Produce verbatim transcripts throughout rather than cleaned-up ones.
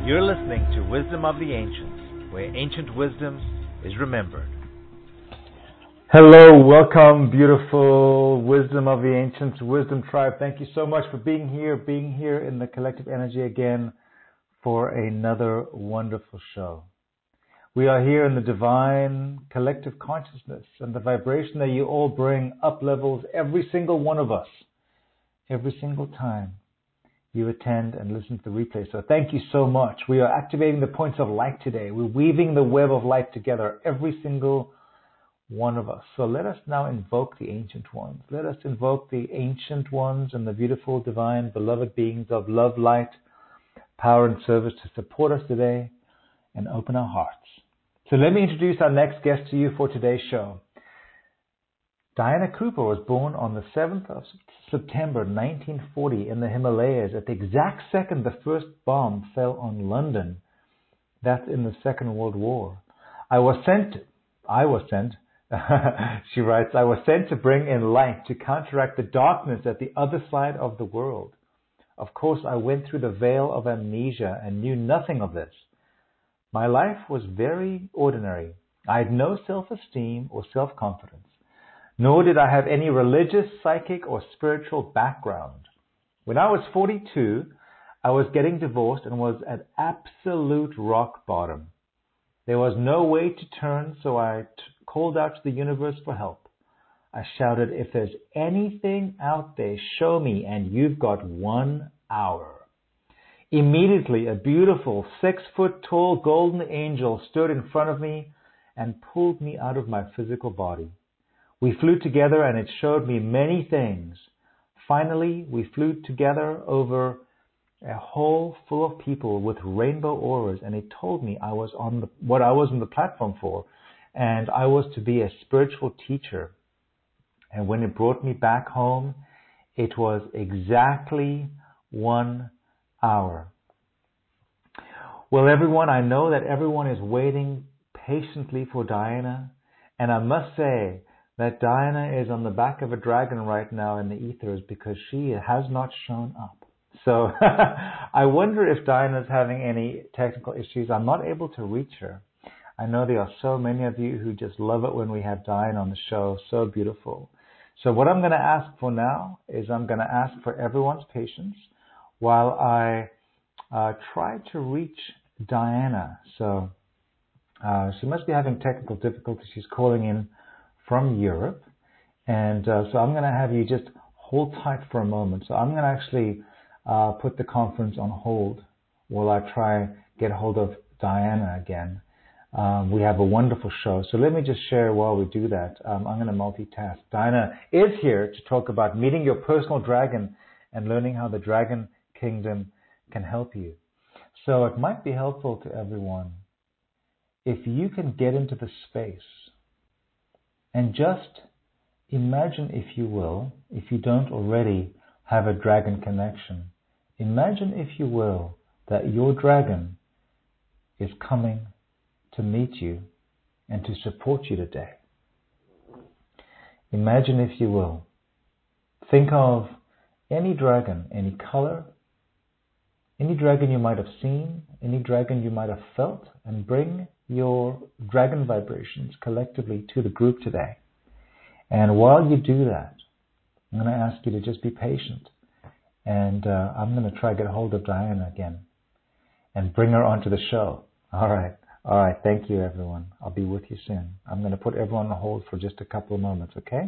You're listening to Wisdom of the Ancients, where ancient wisdom is remembered. Hello, welcome, beautiful Wisdom of the Ancients, Wisdom Tribe. Thank you so much for being here, being here in the collective energy again for another wonderful show. We are here in the divine collective consciousness, and the vibration that you all bring up levels every single one of us, every single time you attend and listen to the replay. So thank you so much. We are activating the points of light today. We're weaving the web of light together, every single one of us. So let us now invoke the ancient ones. Let us invoke the ancient ones and the beautiful, divine, beloved beings of love, light, power, and service to support us today and open our hearts. So let me introduce our next guest to you for today's show. Diana Cooper was born on the seventh of September nineteen forty in the Himalayas at the exact second the first bomb fell on London. That's in the Second World War. I was sent, I was sent, she writes, I was sent to bring in light to counteract the darkness at the other side of the world. Of course, I went through the veil of amnesia and knew nothing of this. My life was very ordinary. I had no self-esteem or self-confidence. Nor did I have any religious, psychic, or spiritual background. When I was forty-two, I was getting divorced and was at absolute rock bottom. There was no way to turn, so I t- called out to the universe for help. I shouted, if there's anything out there, show me, and you've got one hour. Immediately, a beautiful six-foot-tall golden angel stood in front of me and pulled me out of my physical body. We flew together and it showed me many things. Finally, we flew together over a hall full of people with rainbow auras, and it told me I was on the, what I was on the platform for, and I was to be a spiritual teacher. And when it brought me back home, it was exactly one hour. Well, everyone, I know that everyone is waiting patiently for Diana, and I must say that Diana is on the back of a dragon right now in the ethers because she has not shown up. So I wonder if Diana's having any technical issues. I'm not able to reach her. I know there are so many of you who just love it when we have Diana on the show. So beautiful. So what I'm going to ask for now is I'm going to ask for everyone's patience while I uh, try to reach Diana. So uh, she must be having technical difficulties. She's calling in from Europe. And uh, so I'm going to have you just hold tight for a moment. So I'm going to actually uh, put the conference on hold while I try get hold of Diana again. Um, we have a wonderful show. So let me just share while we do that. Um, I'm going to multitask. Diana is here to talk about meeting your personal dragon and learning how the Dragon Kingdom can help you. So it might be helpful to everyone if you can get into the space and just imagine, if you will, if you don't already have a dragon connection, imagine, if you will, that your dragon is coming to meet you and to support you today. Imagine, if you will, think of any dragon, any color, any dragon you might have seen, any dragon you might have felt, and bring your dragon vibrations collectively to the group today. And while you do that, I'm going to ask you to just be patient. And uh, I'm going to try to get a hold of Diana again and bring her onto the show. All right. All right. Thank you, everyone. I'll be with you soon. I'm going to put everyone on hold for just a couple of moments, okay?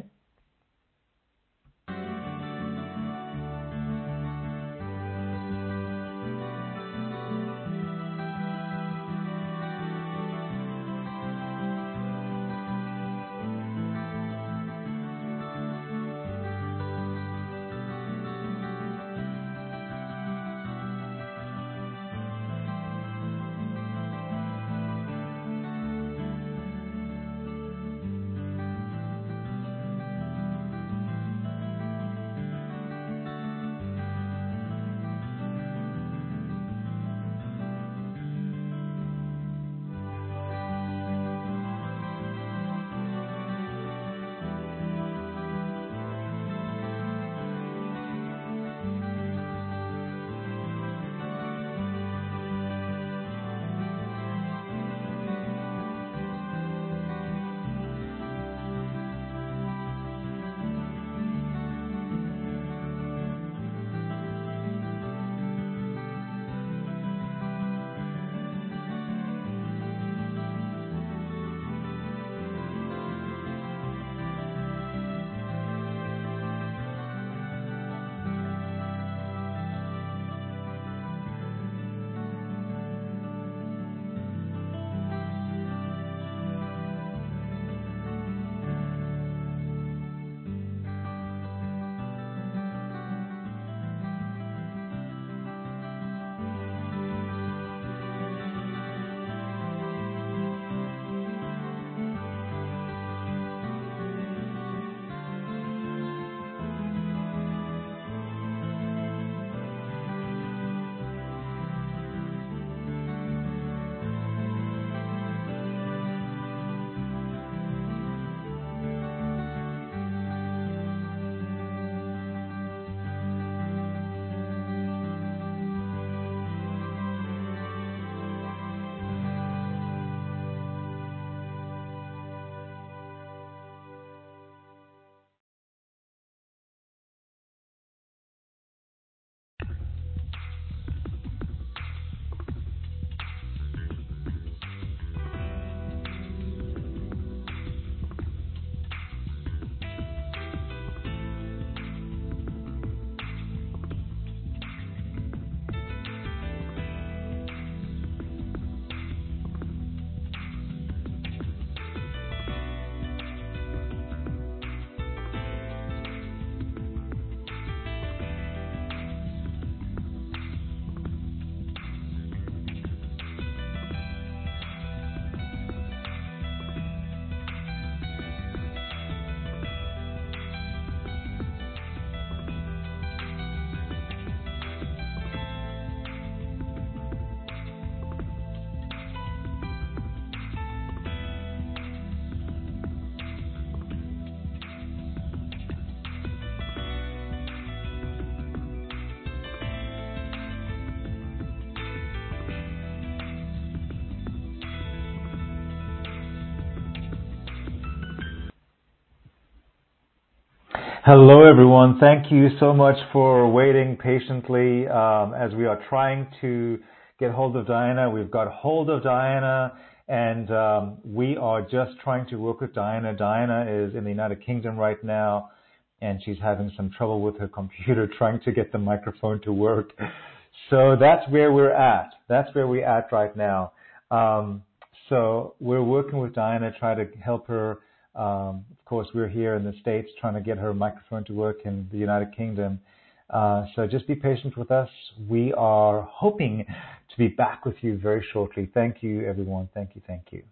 Hello, everyone. Thank you so much for waiting patiently um, as we are trying to get hold of Diana. We've got hold of Diana, and um, we are just trying to work with Diana. Diana is in the United Kingdom right now, and she's having some trouble with her computer trying to get the microphone to work. So that's where we're at. That's where we're at right now. Um, so we're working with Diana, trying to help her. Um, of course, we're here in the States trying to get her microphone to work in the United Kingdom. Uh, so just be patient with us. We are hoping to be back with you very shortly. Thank you, everyone. Thank you. Thank you.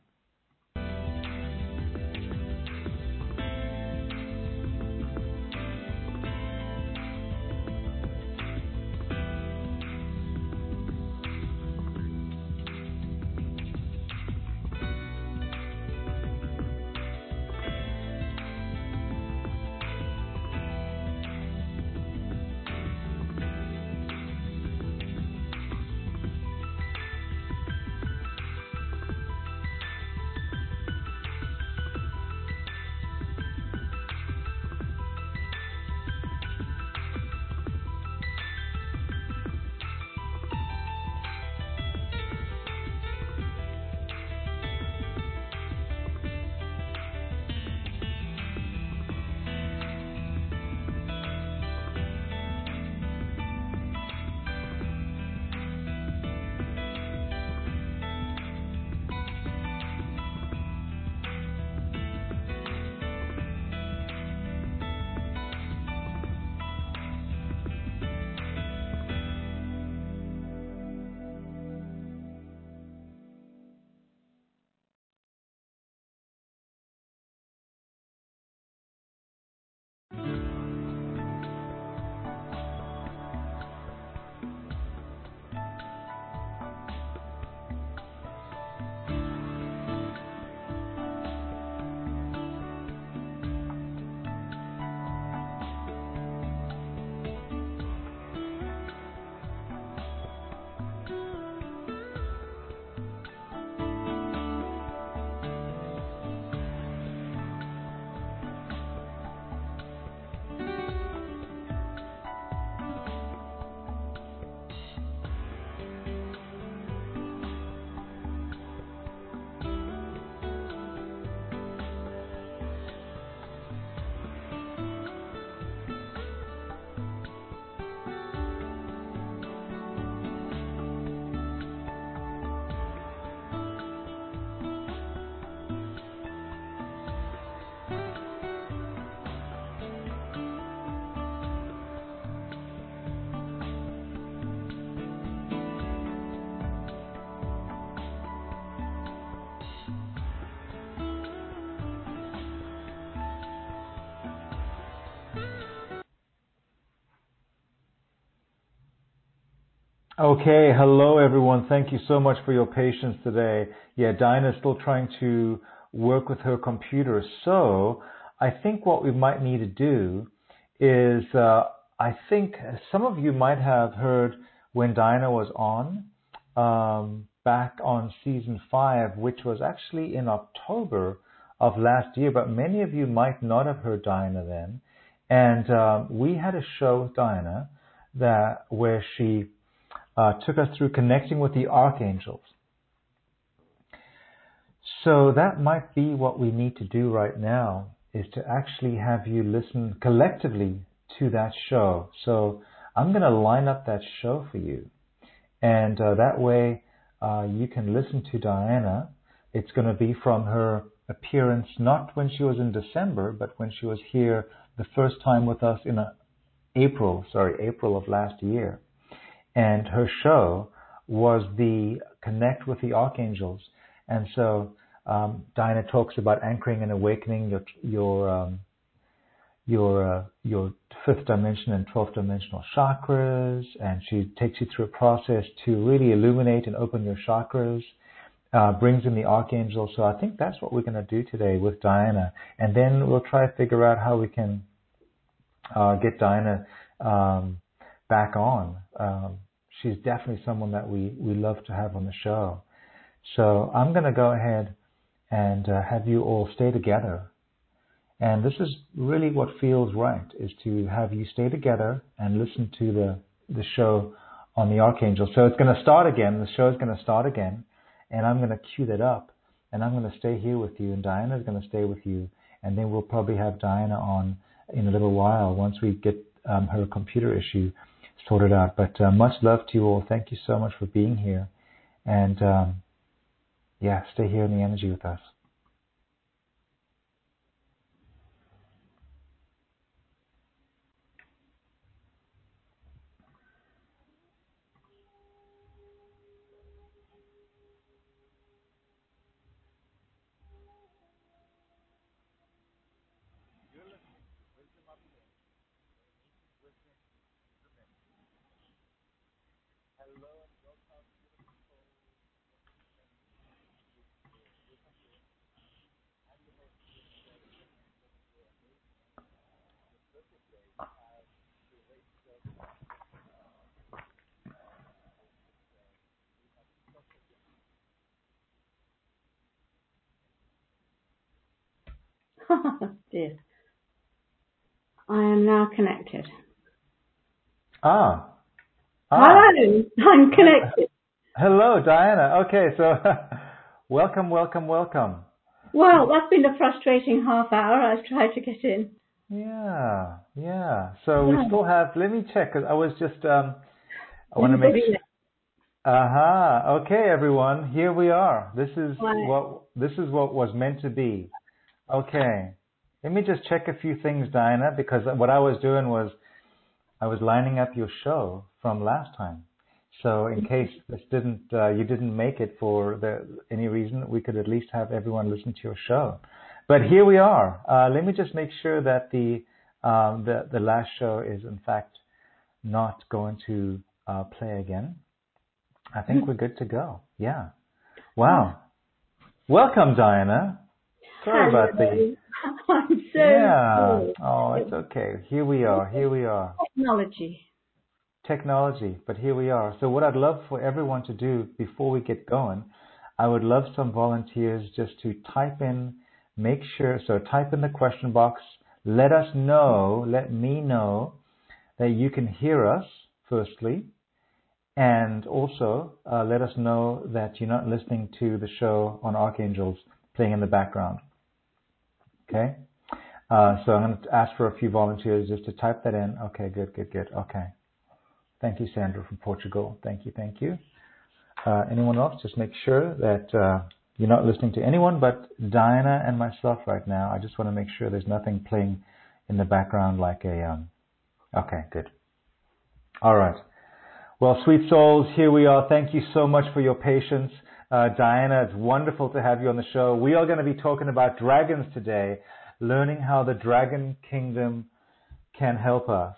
Okay, hello everyone. Thank you so much for your patience today. Yeah, Diana's still trying to work with her computer. So I think what we might need to do is, uh, I think some of you might have heard when Diana was on, um, back on season five, which was actually in October of last year, but many of you might not have heard Diana then. And um, we had a show with Diana that where she Uh, took us through connecting with the archangels. So that might be what we need to do right now, is to actually have you listen collectively to that show. So I'm going to line up that show for you. And uh, that way uh, you can listen to Diana. It's going to be from her appearance, not when she was in December, but when she was here the first time with us in a April, sorry, April of last year. And her show was the Connect with the Archangels. And so um, Diana talks about anchoring and awakening your your um, your uh, your fifth dimension and twelfth dimensional chakras, and she takes you through a process to really illuminate and open your chakras. Uh, brings in the archangels. So I think that's what we're going to do today with Diana, and then we'll try to figure out how we can uh, get Diana Um, back on. Um, she's definitely someone that we, we love to have on the show. So I'm going to go ahead and uh, have you all stay together And this is really what feels right, is to have you stay together and listen to the, the show on the Archangel. So it's going to start again. The show is going to start again. And I'm going to cue that up. And I'm going to stay here with you. And Diana is going to stay with you. And then we'll probably have Diana on in a little while once we get um, her computer issue sorted out. But uh, much love to you all. Thank you so much for being here. And um, yeah, stay here in the energy with us. Dear. I am now connected. Ah. ah. Hello, I'm connected. Hello, Diana. Okay, so welcome, welcome, welcome. Well, that's been a frustrating half hour. I've tried to get in. Yeah, yeah. So we still have, let me check, because I was just, um, I want to make sure. Aha. Uh-huh. Okay, everyone, here we are. This is Right. what, this is what was meant to be. Okay. Let me just check a few things, Diana, because what I was doing was I was lining up your show from last time. So in case this didn't, uh, you didn't make it for the, any reason, we could at least have everyone listen to your show. But here we are. Uh, let me just make sure that the, um, the, the last show is in fact not going to uh, play again. I think we're good to go. Yeah. Wow. Welcome, Diana. Sorry Hello. about the... I'm so Yeah. sorry. Oh, it's okay. Here we are. Here we are. Technology. Technology, but here we are. So what I'd love for everyone to do before we get going, I would love some volunteers just to type in, make sure, so type in the question box, let us know, let me know that you can hear us, firstly, and also uh, let us know that you're not listening to the show on Archangels playing in the background. Okay? Uh, so I'm going to ask for a few volunteers just to type that in. Okay, good, good, good. Okay. Thank you, Sandra from Portugal. Thank you, thank you. Uh, anyone else? Just make sure that uh, you're not listening to anyone but Diana and myself right now. I just want to make sure there's nothing playing in the background like a... Um... Okay, good. All right. Well, sweet souls, here we are. Thank you so much for your patience. Uh, Diana, it's wonderful to have you on the show. We are going to be talking about dragons today, learning how the dragon kingdom can help us.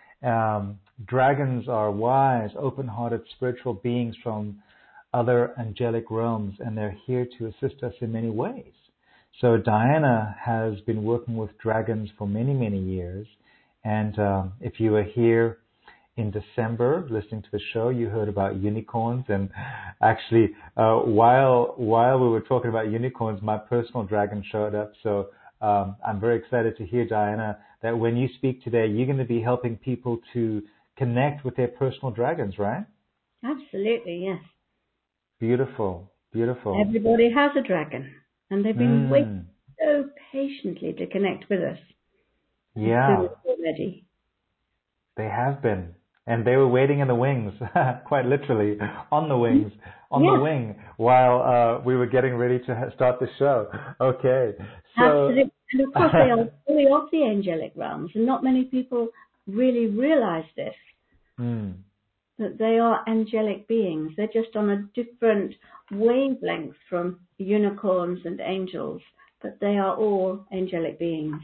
Um, dragons are wise, open-hearted spiritual beings from other angelic realms, and they're here to assist us in many ways. So Diana has been working with dragons for many, many years. And um, if you were here in December listening to the show, you heard about unicorns. And actually, uh, while while we were talking about unicorns, my personal dragon showed up. So um, I'm very excited to hear, Diana, that when you speak today, you're going to be helping people to connect with their personal dragons, right? Absolutely, yes. Beautiful, beautiful. Everybody has a dragon, and they've been Mm. waiting so patiently to connect with us. Yeah, already. they have been. And they were waiting in the wings, quite literally, on the wings, on yeah. the wing, while uh, we were getting ready to ha- start the show. Okay. So, absolutely. And of course, they are fully of the angelic realms, and not many people really realize this, mm. that they are angelic beings. They're just on a different wavelength from unicorns and angels, but they are all angelic beings.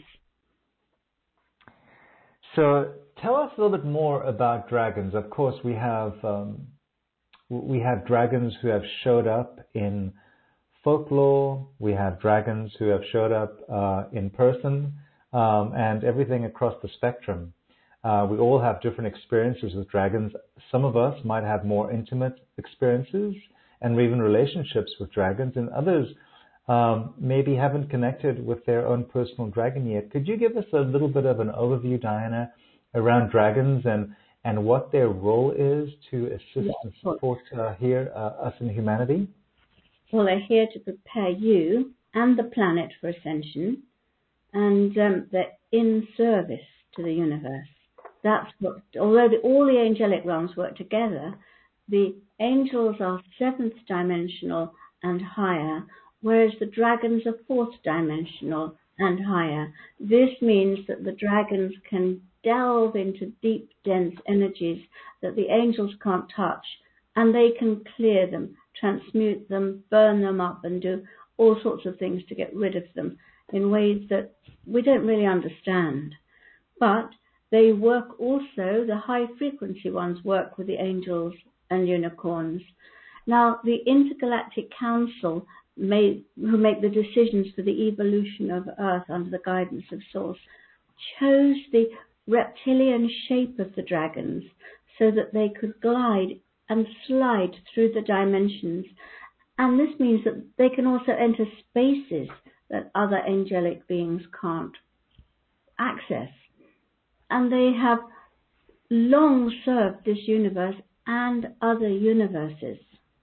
So tell us a little bit more about dragons. Of course, we have um, we have dragons who have showed up in folklore. We have dragons who have showed up uh, in person, um, and everything across the spectrum. Uh, we all have different experiences with dragons. Some of us might have more intimate experiences and even relationships with dragons, and others um, maybe haven't connected with their own personal dragon yet. Could you give us a little bit of an overview, Diana, around dragons and, and what their role is to assist Yeah, and support uh, here, uh, us in humanity? Well, they're here to prepare you and the planet for ascension, and um, they're in service to the universe. That's what, although the, all the angelic realms work together, the angels are seventh dimensional and higher, whereas the dragons are fourth dimensional and higher. This means that the dragons can delve into deep, dense energies that the angels can't touch, and they can clear them, transmute them, burn them up, and do all sorts of things to get rid of them in ways that we don't really understand. But they work also, the high frequency ones work with the angels and unicorns. Now, the Intergalactic Council, made, who make the decisions for the evolution of Earth under the guidance of Source, chose the reptilian shape of the dragons so that they could glide and slide through the dimensions. And this means that they can also enter spaces that other angelic beings can't access. And they have long served this universe and other universes.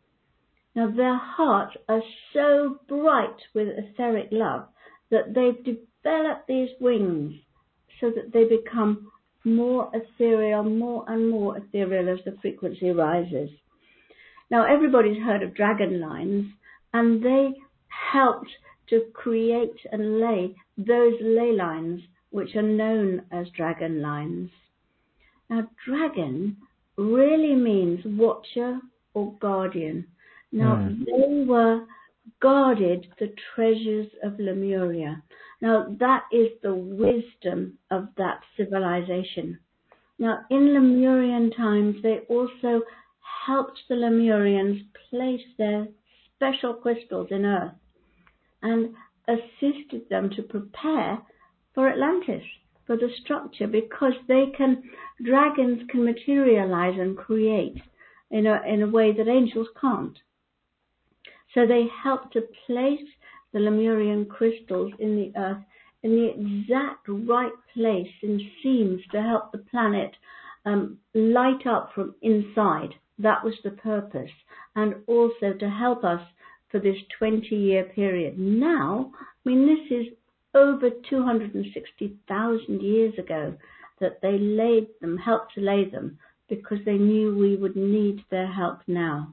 Now, their hearts are so bright with etheric love that they've developed these wings so that they become more ethereal, more and more ethereal as the frequency rises. Now, everybody's heard of dragon lines, and they helped to create and lay those ley lines which are known as dragon lines. Now, dragon really means watcher or guardian. Now, mm. they were guarded the treasures of Lemuria. Now, that is the wisdom of that civilization. Now, in Lemurian times, they also helped the Lemurians place their special crystals in Earth and assisted them to prepare for Atlantis, for the structure, because they can, dragons can materialize and create in a, in a way that angels can't. So they helped to place the Lemurian crystals in the Earth in the exact right place in seams to help the planet um, light up from inside. That was the purpose. And also to help us for this twenty-year period. Now, I mean, this is over two hundred sixty thousand years ago that they laid them, helped to lay them, because they knew we would need their help now.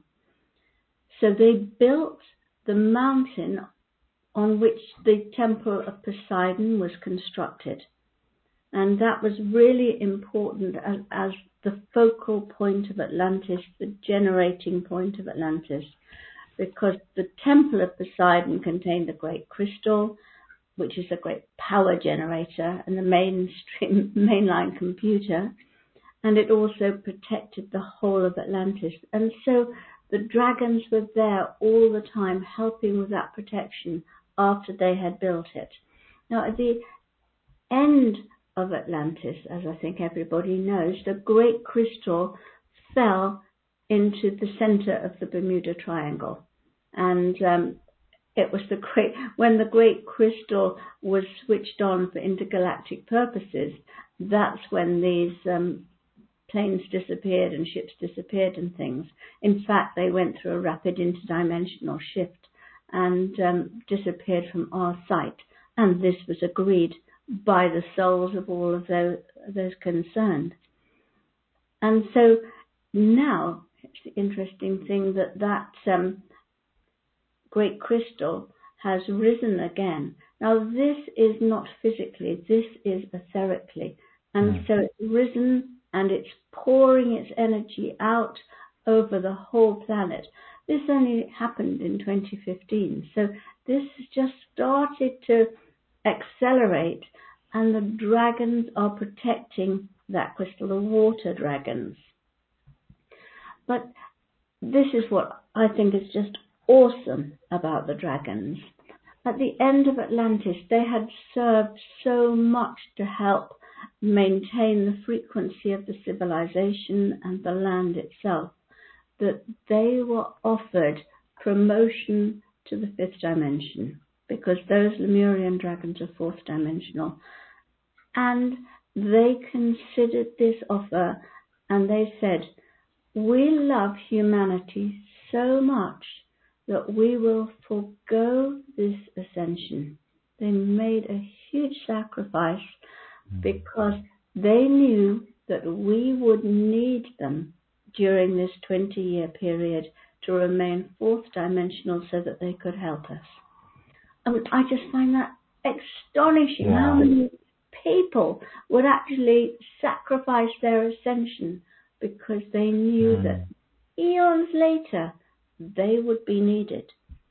So they built the mountain on which the Temple of Poseidon was constructed. And that was really important as, as the focal point of Atlantis, the generating point of Atlantis, because the Temple of Poseidon contained the great crystal, which is a great power generator and the mainstream mainline computer, and it also protected the whole of Atlantis. And so the dragons were there all the time, helping with that protection after they had built it. Now, at the end of Atlantis, as I think everybody knows, the great crystal fell into the center of the Bermuda Triangle. And um, it was the great, when the great crystal was switched on for intergalactic purposes, that's when these um, planes disappeared and ships disappeared and things. In fact, they went through a rapid interdimensional shift and um, disappeared from our sight. And this was agreed by the souls of all of those, those concerned. And so now, it's the interesting thing that that um, great crystal has risen again. Now, this is not physically, this is etherically. And mm. so it's risen and it's pouring its energy out over the whole planet. This only happened in twenty fifteen. So this has just started to accelerate, and the dragons are protecting that crystal, the water dragons. But this is what I think is just awesome about the dragons. At the end of Atlantis, they had served so much to help maintain the frequency of the civilization and the land itself, that they were offered promotion to the fifth dimension, because those Lemurian dragons are fourth dimensional. And they considered this offer, and they said, we love humanity so much that we will forego this ascension. They made a huge sacrifice because they knew that we would need them during this twenty-year period to remain fourth dimensional so that they could help us. I mean, I just find that astonishing. Yeah. How many people would actually sacrifice their ascension because they knew mm. that eons later they would be needed.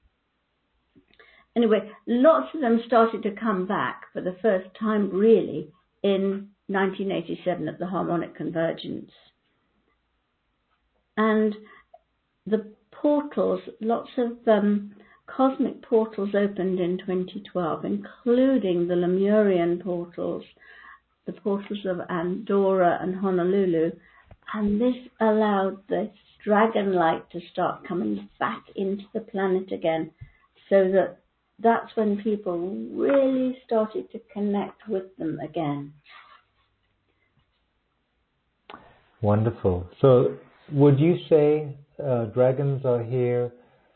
Anyway, lots of them started to come back for the first time really in nineteen eighty-seven at the Harmonic Convergence. And the portals, lots of um, cosmic portals opened in twenty twelve, including the Lemurian portals, the portals of Andorra and Honolulu. And this allowed this dragon light to start coming back into the planet again, so that that's when people really started to connect with them again. Wonderful. So would you say uh, dragons are here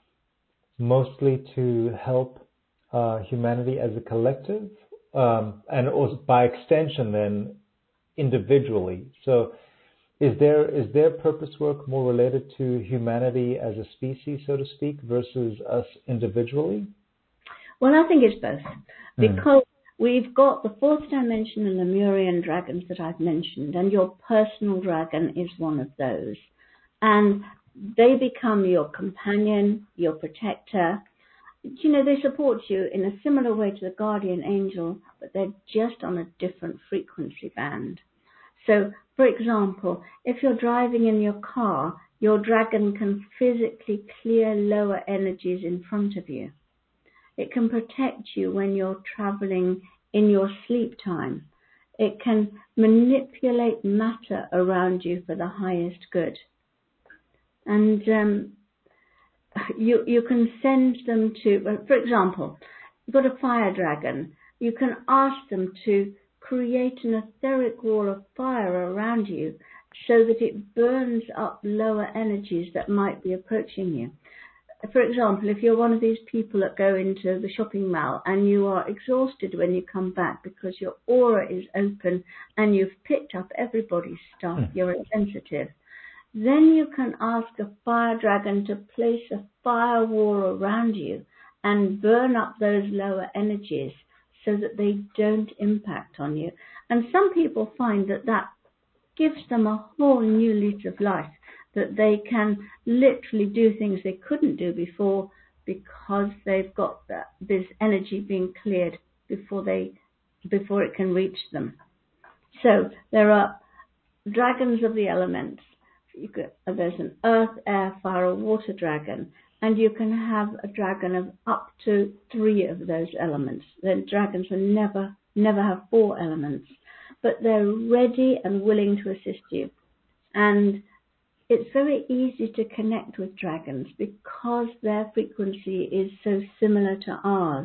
mostly to help uh, humanity as a collective, um, and also by extension then individually? So is there is their purpose work more related to humanity as a species, so to speak, versus us individually? Well, I think it's both, because mm. we've got the fourth dimension and Lemurian dragons that I've mentioned, and your personal dragon is one of those. And they become your companion, your protector. You know, they support you in a similar way to the guardian angel, but they're just on a different frequency band. So, for example, if you're driving in your car, your dragon can physically clear lower energies in front of you. It can protect you when you're traveling in your sleep time. It can manipulate matter around you for the highest good. And um, you you can send them to, for example, you've got a fire dragon. You can ask them to create an etheric wall of fire around you so that it burns up lower energies that might be approaching you. For example, if you're one of these people that go into the shopping mall and you are exhausted when you come back because your aura is open and you've picked up everybody's stuff, mm. you're sensitive, then you can ask a fire dragon to place a fire wall around you and burn up those lower energies so that they don't impact on you. And some people find that that gives them a whole new lease of life, that they can literally do things they couldn't do before because they've got that, this energy being cleared before they before it can reach them. So there are dragons of the elements. You could, there's an earth, air, fire, or water dragon, and you can have a dragon of up to three of those elements. The dragons will never, never have four elements, but they're ready and willing to assist you. And it's very easy to connect with dragons because their frequency is so similar to ours.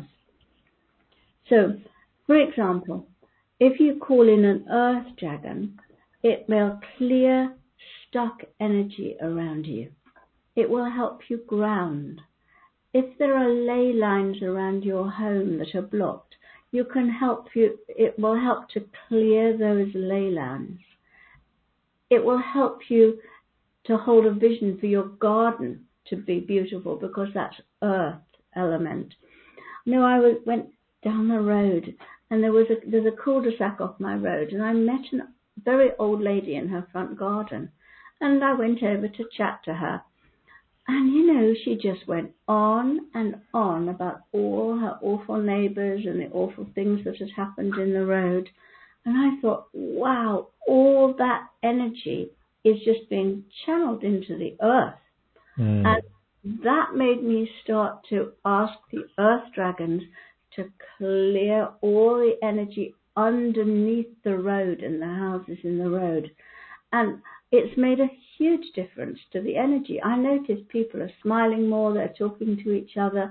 So, for example, if you call in an earth dragon, it will clear stuck energy around you. It will help you ground. If there are ley lines around your home that are blocked, you can help you, it will help to clear those ley lines. It will help you to hold a vision for your garden to be beautiful because that's earth element. No, I was, went down the road and there was a, there's a cul-de-sac off my road and I met a very old lady in her front garden and I went over to chat to her. And, you know, she just went on and on about all her awful neighbours and the awful things that had happened in the road. And I thought, wow, all that energy is just being channeled into the earth. Mm. And that made me start to ask the earth dragons to clear all the energy underneath the road and the houses in the road. And it's made a huge difference to the energy. I notice people are smiling more, they're talking to each other,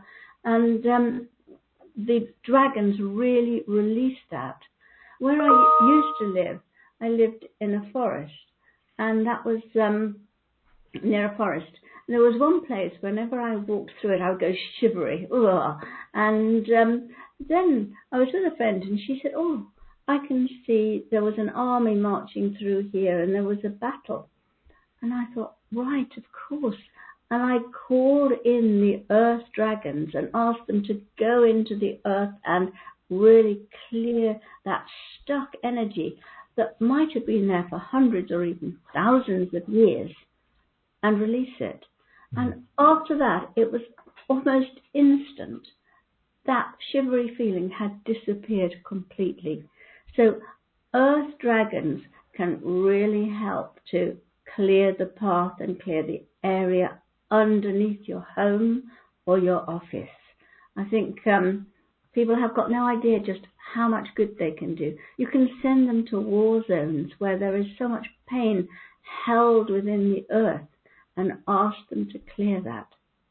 And um, the dragons really release that. Where I used to live, I lived in a forest, and that was um, near a forest. And there was one place, whenever I walked through it, I would go shivery. Ugh. And um, then I was with a friend, and she said, oh, I can see there was an army marching through here, and there was a battle. And I thought, right, of course. And I called in the earth dragons and asked them to go into the earth and really clear that stuck energy that might have been there for hundreds or even thousands of years and release it. And after that, it was almost instant. That shivery feeling had disappeared completely. So earth dragons can really help to clear the path and clear the area underneath your home or your office. I think um, people have got no idea just how much good they can do. You can send them to war zones where there is so much pain held within the earth and ask them to clear that.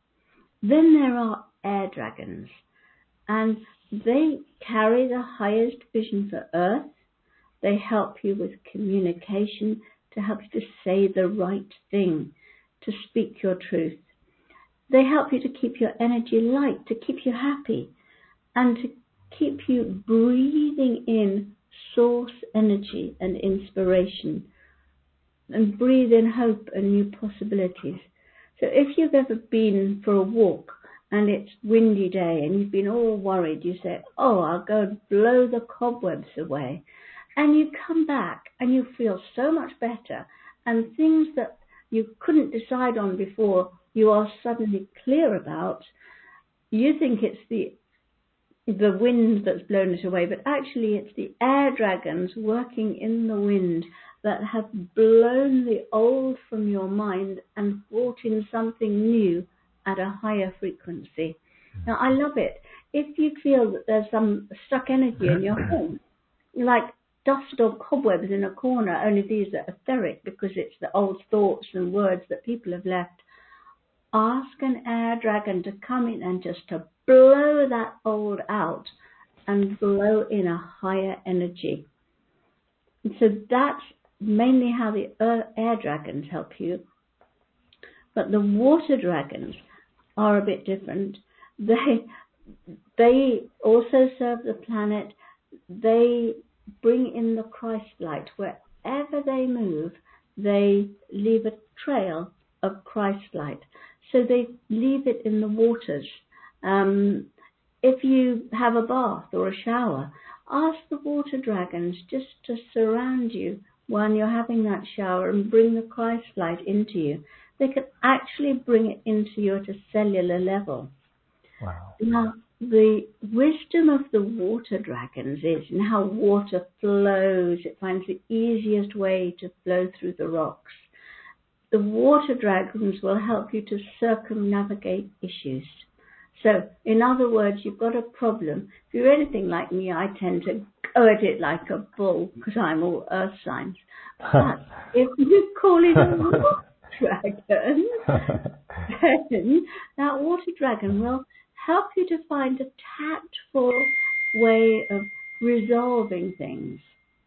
Then there are air dragons, and they carry the highest vision for earth. They help you with communication, to help you to say the right thing, to speak your truth. They help you to keep your energy light, to keep you happy, and to keep you breathing in source energy and inspiration, and breathe in hope and new possibilities. So if you've ever been for a walk and it's windy day and you've been all worried, you say, oh, I'll go and blow the cobwebs away. And you come back and you feel so much better, and things that you couldn't decide on before, you are suddenly clear about. You think it's the the wind that's blown it away, but actually it's the air dragons working in the wind that have blown the old from your mind and brought in something new at a higher frequency. Now, I love it. If you feel that there's some stuck energy in your home, like dust or cobwebs in a corner, only these are etheric because it's the old thoughts and words that people have left, ask an air dragon to come in and just to blow that old out and blow in a higher energy. And so that's mainly how the air dragons help you. But the water dragons are a bit different. They they also serve the planet. They bring in the Christ light. Wherever they move, they leave a trail of Christ light. So they leave it in the waters. Um, if you have a bath or a shower, ask the water dragons just to surround you when you're having that shower and bring the Christ light into you. They can actually bring it into you at a cellular level. Wow. Now, the wisdom of the water dragons is in how water flows. It finds the easiest way to flow through the rocks. The water dragons will help you to circumnavigate issues. So, in other words, you've got a problem. If you're anything like me, I tend to go at it like a bull because I'm all earth signs. But if you call it a water dragon, then that water dragon will help you to find a tactful way of resolving things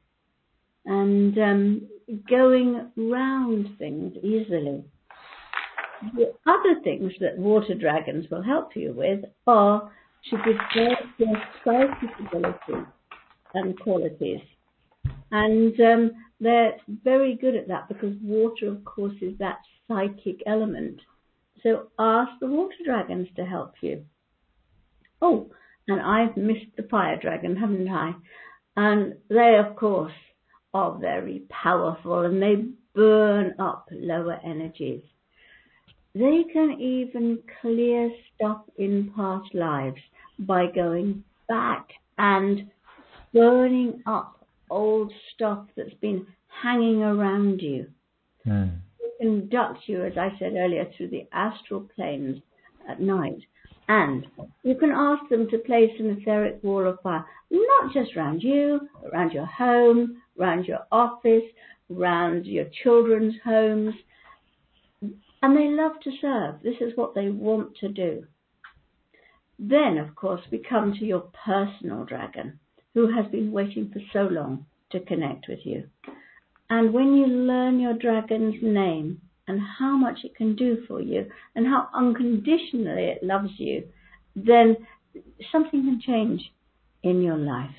and um, going round things easily. The other things that water dragons will help you with are to develop your psychic ability and qualities. And um, they're very good at that because water, of course, is that psychic element. So ask the water dragons to help you. Oh, and I've missed the fire dragon, haven't I? And they, of course, are very powerful and they burn up lower energies. They can even clear stuff in past lives by going back and burning up old stuff that's been hanging around you. Mm. They conduct you, as I said earlier, through the astral planes at night. And you can ask them to place an etheric wall of fire, not just around you, but around your home, around your office, around your children's homes. And they love to serve. This is what they want to do. Then, of course, we come to your personal dragon, who has been waiting for so long to connect with you. And when you learn your dragon's name and how much it can do for you and how unconditionally it loves you, then something can change in your life.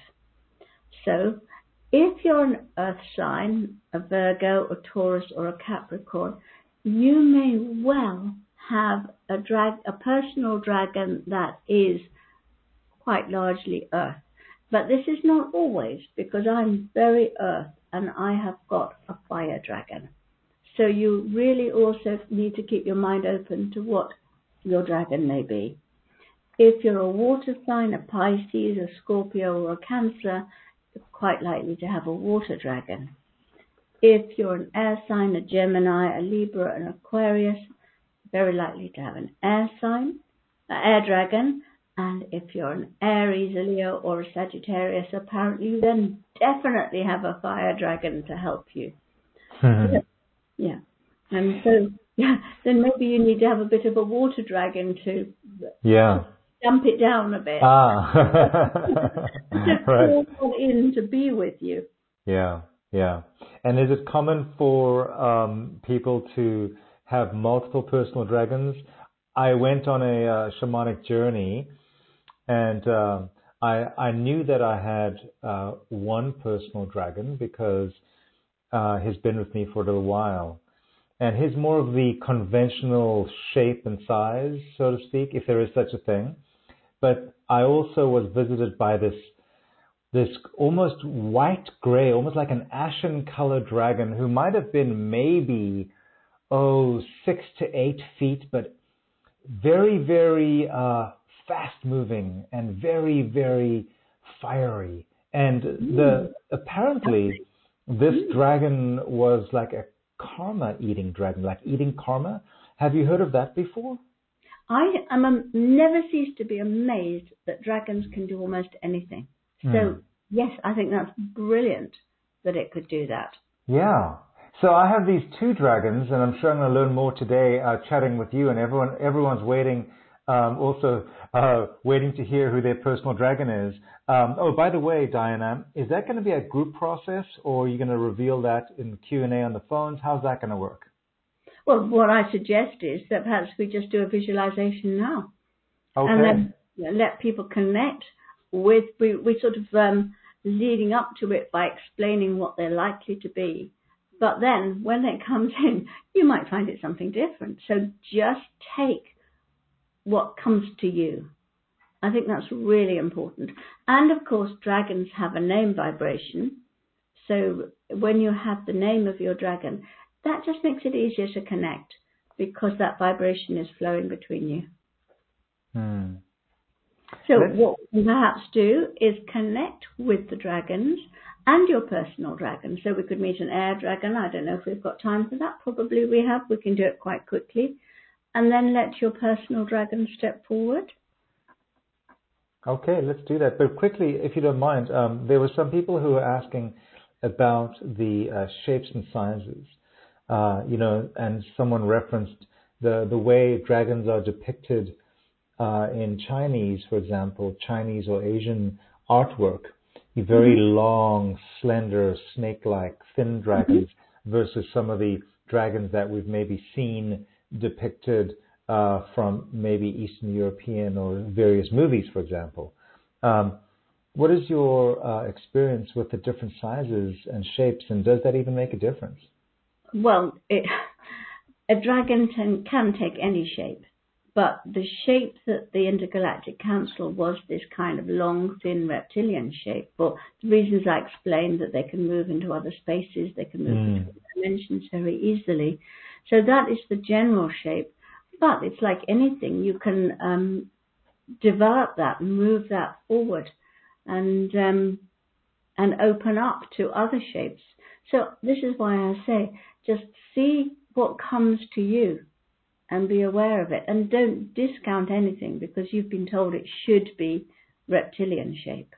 So if you're an earth sign, a Virgo, a Taurus, or a Capricorn, you may well have a drag, a personal dragon that is quite largely earth. But this is not always, because I'm very earth and I have got a fire dragon. So you really also need to keep your mind open to what your dragon may be. If you're a water sign, a Pisces, a Scorpio, or a Cancer, you're quite likely to have a water dragon. If you're an air sign, a Gemini, a Libra, an Aquarius, very likely to have an air sign, an air dragon. And if you're an Aries, a Leo, or a Sagittarius, apparently you then definitely have a fire dragon to help you. Mm-hmm. Yeah. And so, yeah, then maybe you need to have a bit of a water dragon to yeah. dump it down a bit. Ah. to Right. call in to be with you. Yeah, yeah. And is it common for um, people to have multiple personal dragons? I went on a uh, shamanic journey, and uh, I I knew that I had uh, one personal dragon because uh, he's been with me for a little while. And he's more of the conventional shape and size, so to speak, if there is such a thing. But I also was visited by this this almost white gray, almost like an ashen colored dragon who might have been maybe, oh, six to eight feet, but very, very uh, fast moving and very, very fiery. And the apparently this dragon was like a karma eating dragon, like eating karma. Have you heard of that before? I am a, never cease to be amazed that dragons can do almost anything. So, Mm. yes, I think that's brilliant that it could do that. Yeah. So I have these two dragons, and I'm sure I'm going to learn more today, uh, chatting with you, and everyone, everyone's waiting, um, also uh, waiting to hear who their personal dragon is. Um, oh, by the way, Diana, is that going to be a group process, or are you going to reveal that in Q and A on the phones? How's that going to work? Well, what I suggest is that perhaps we just do a visualization now. Okay. And then you know, let people connect with, we, we sort of um, leading up to it by explaining what they're likely to be. But then when it comes in, you might find it something different. So just take what comes to you. I think that's really important. And of course, dragons have a name vibration. So when you have the name of your dragon, that just makes it easier to connect because that vibration is flowing between you. Hmm. So Let's... what we perhaps do is connect with the dragons and your personal dragon. So we could meet an air dragon. I don't know if we've got time for that. Probably we have. We can do it quite quickly. And then let your personal dragon step forward. Okay, let's do that. But quickly, if you don't mind, um, there were some people who were asking about the uh, shapes and sizes. Uh, you know, and someone referenced the, the way dragons are depicted uh, in Chinese, for example, Chinese or Asian artwork. Very mm-hmm. long, slender, snake-like, thin dragons mm-hmm. versus some of the dragons that we've maybe seen depicted uh, from maybe Eastern European or various movies, for example. Um, what is your uh, experience with the different sizes and shapes, and does that even make a difference? Well, it, a dragon can, can take any shape, but the shape that the Intergalactic Council was this kind of long, thin reptilian shape, for the reasons I explained, that they can move into other spaces, they can move mm. between dimensions very easily. So that is the general shape, but it's like anything, you can um, develop that, move that forward, and um, and open up to other shapes. So this is why I say, just see what comes to you and be aware of it. And don't discount anything because you've been told it should be reptilian shape.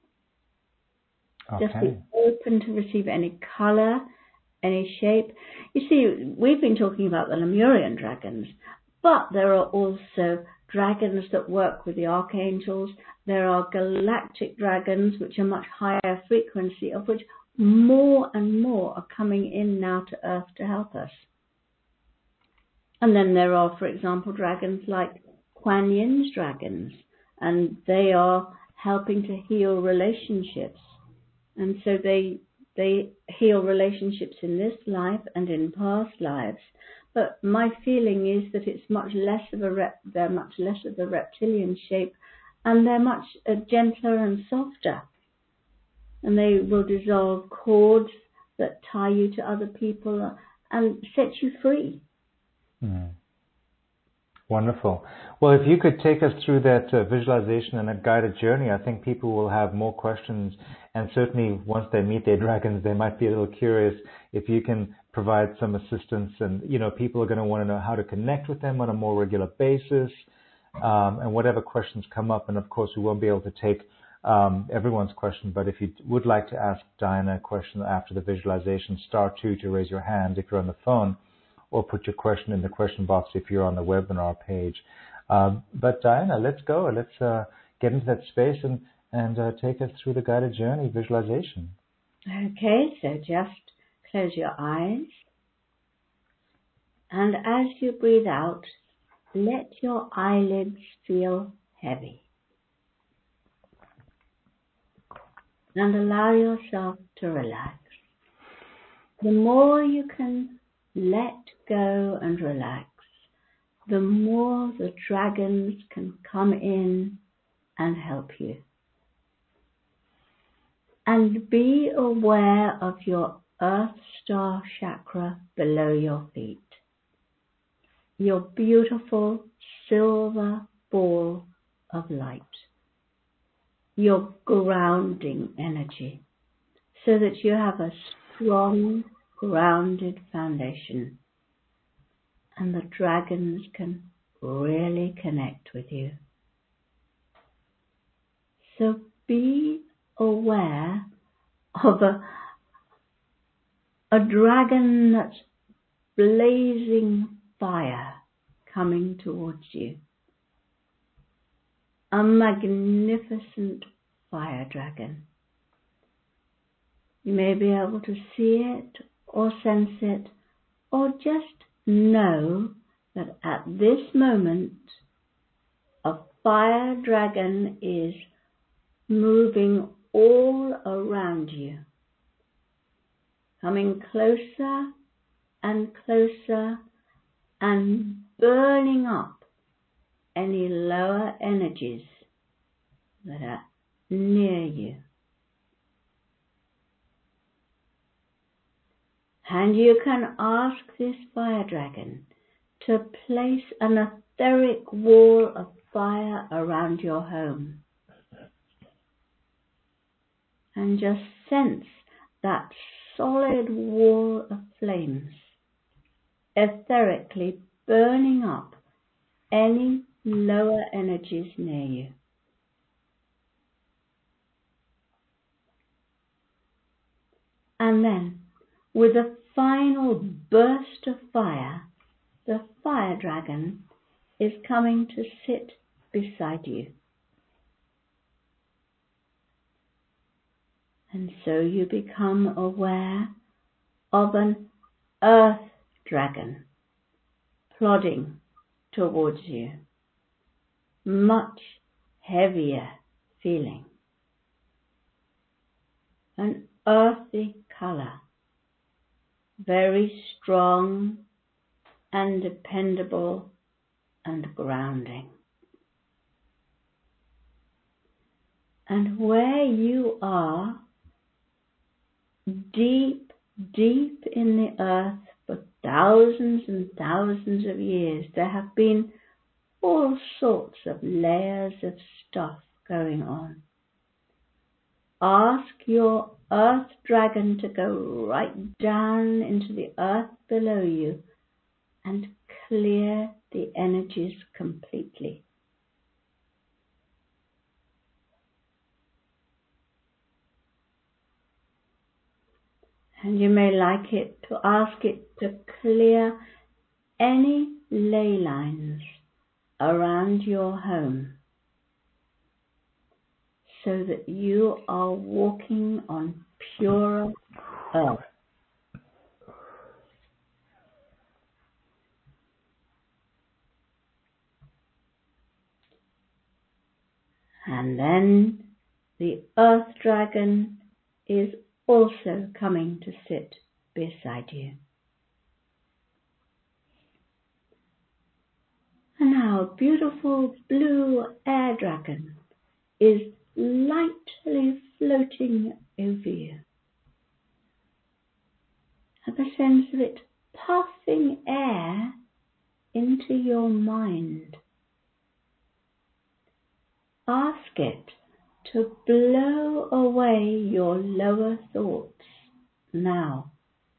Okay. Just be open to receive any color, any shape. You see, we've been talking about the Lemurian dragons, but there are also dragons that work with the archangels. There are galactic dragons, which are much higher frequency, of which more and more are coming in now to Earth to help us. And then there are, for example, dragons like Kuan Yin's dragons, and they are helping to heal relationships. And so they they heal relationships in this life and in past lives. But my feeling is that it's much less of a rep, they're much less of the reptilian shape, and they're much uh, gentler and softer. And they will dissolve cords that tie you to other people and set you free. Mm. Wonderful. Well, if you could take us through that uh, visualization and a guided journey, I think people will have more questions. And certainly once they meet their dragons, they might be a little curious. If you can provide some assistance, and, you know, people are going to want to know how to connect with them on a more regular basis, um, and whatever questions come up. And of course, we won't be able to take um, everyone's question, but if you would like to ask Diana a question after the visualization, star two to raise your hand if you're on the phone, or put your question in the question box if you're on the webinar page. Um, but Diana, let's go. Let's uh, get into that space and, and uh, take us through the guided journey visualization. Okay, so just close your eyes. And as you breathe out, let your eyelids feel heavy. And allow yourself to relax. The more you can let go and relax, the more the dragons can come in and help you. And be aware of your Earth Star chakra below your feet. Your beautiful silver ball of light. Your grounding energy, so that you have a strong, grounded foundation, and the dragons can really connect with you. So be aware of a, a dragon that's blazing fire coming towards you. A magnificent fire dragon. You may be able to see it or sense it, or just know that at this moment a fire dragon is moving all around you, coming closer and closer and burning up any lower energies that are near you. And you can ask this fire dragon to place an etheric wall of fire around your home. And just sense that solid wall of flames etherically burning up any lower energies near you. And then, with a final burst of fire, the fire dragon is coming to sit beside you. And so you become aware of an earth dragon plodding towards you. Much heavier feeling. An earthy color. Very strong and dependable and grounding. And where you are, deep, deep in the earth for thousands and thousands of years, there have been all sorts of layers of stuff going on. Ask your earth dragon to go right down into the earth below you and clear the energies completely. And you may like it to ask it to clear any ley lines around your home so that you are walking on purer earth. And then the earth dragon is also coming to sit beside you. And our beautiful blue air dragon is lightly floating over you. Have a sense of it puffing air into your mind. Ask it to blow away your lower thoughts now.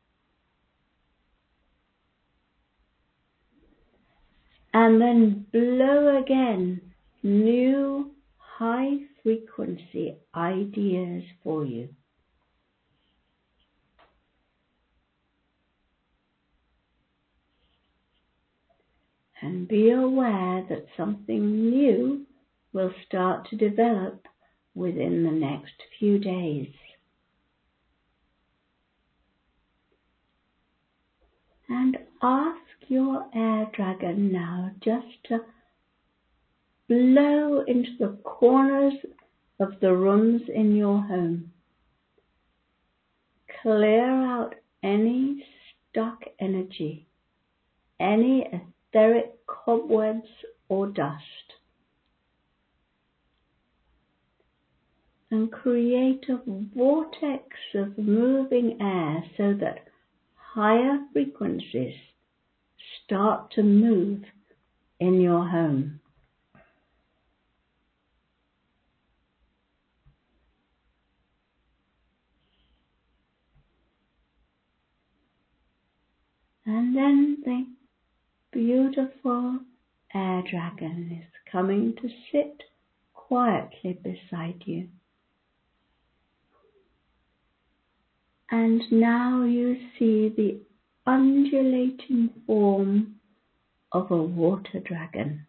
And then blow again new high frequency ideas for you. And be aware that something new will start to develop within the next few days. And ask your air dragon now just to blow into the corners of the rooms in your home. Clear out any stuck energy, any etheric cobwebs or dust, and create a vortex of moving air so that higher frequencies start to move in your home. And then the beautiful air dragon is coming to sit quietly beside you. And now you see the undulating form of a water dragon.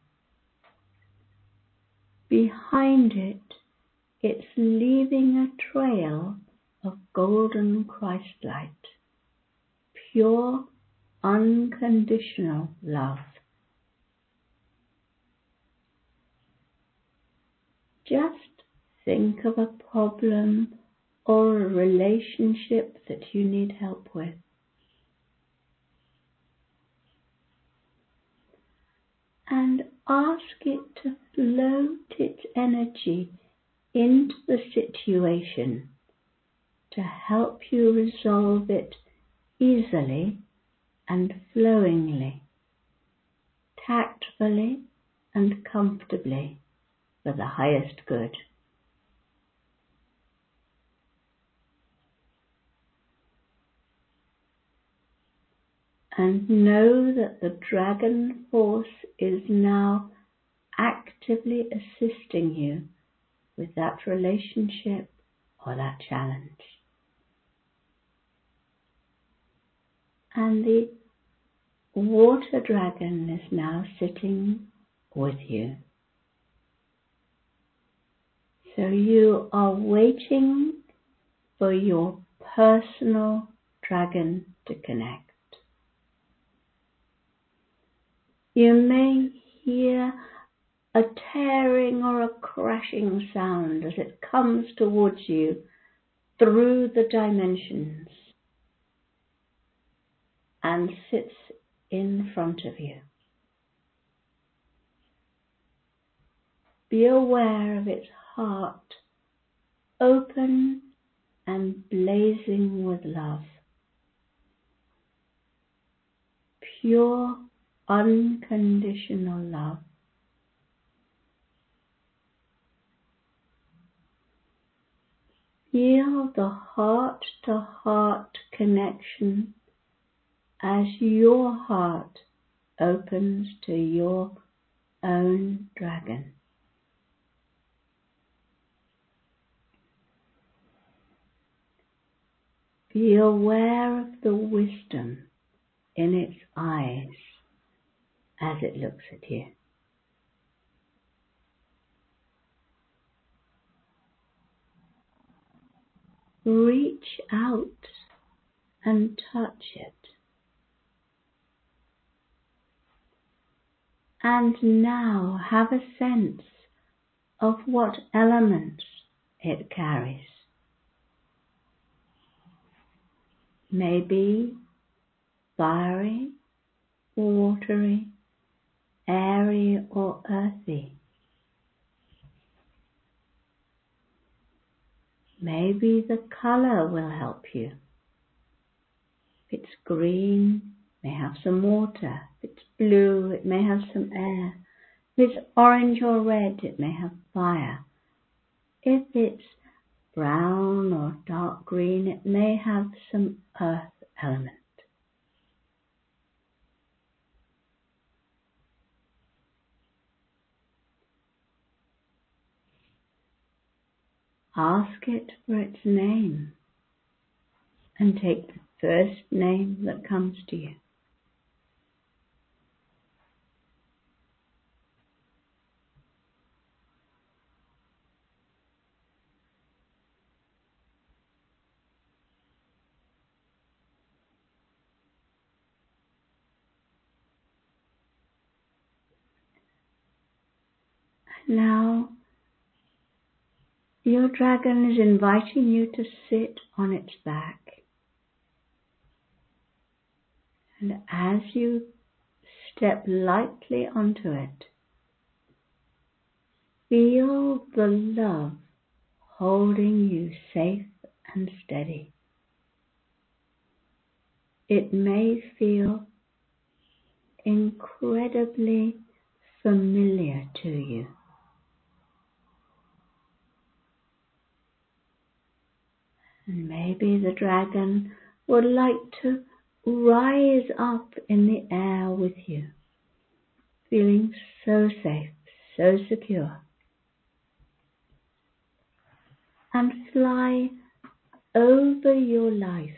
Behind it, it's leaving a trail of golden Christlight, pure, unconditional love. Just think of a problem or a relationship that you need help with. And ask it to float its energy into the situation to help you resolve it easily and flowingly, tactfully and comfortably for the highest good. And know that the dragon force is now actively assisting you with that relationship or that challenge. And the water dragon is now sitting with you. So you are waiting for your personal dragon to connect. You may hear a tearing or a crashing sound as it comes towards you through the dimensions and sits in front of you. Be aware of its heart, open and blazing with love. Pure, unconditional love. Feel the heart-to-heart connection as your heart opens to your own dragon. Be aware of the wisdom in its eyes as it looks at you. reach out and touch it. And now have a sense of what elements it carries. Maybe fiery, watery, airy or earthy. Maybe the colour will help you. If it's green, it may have some water. If it's blue, it may have some air. If it's orange or red, it may have fire. If it's brown or dark green, it may have some earth element. Ask it for its name and take the first name that comes to you. Now, your dragon is inviting you to sit on its back. And as you step lightly onto it, feel the love holding you safe and steady. It may feel incredibly familiar to you. And maybe the dragon would like to rise up in the air with you, feeling so safe, so secure, and fly over your life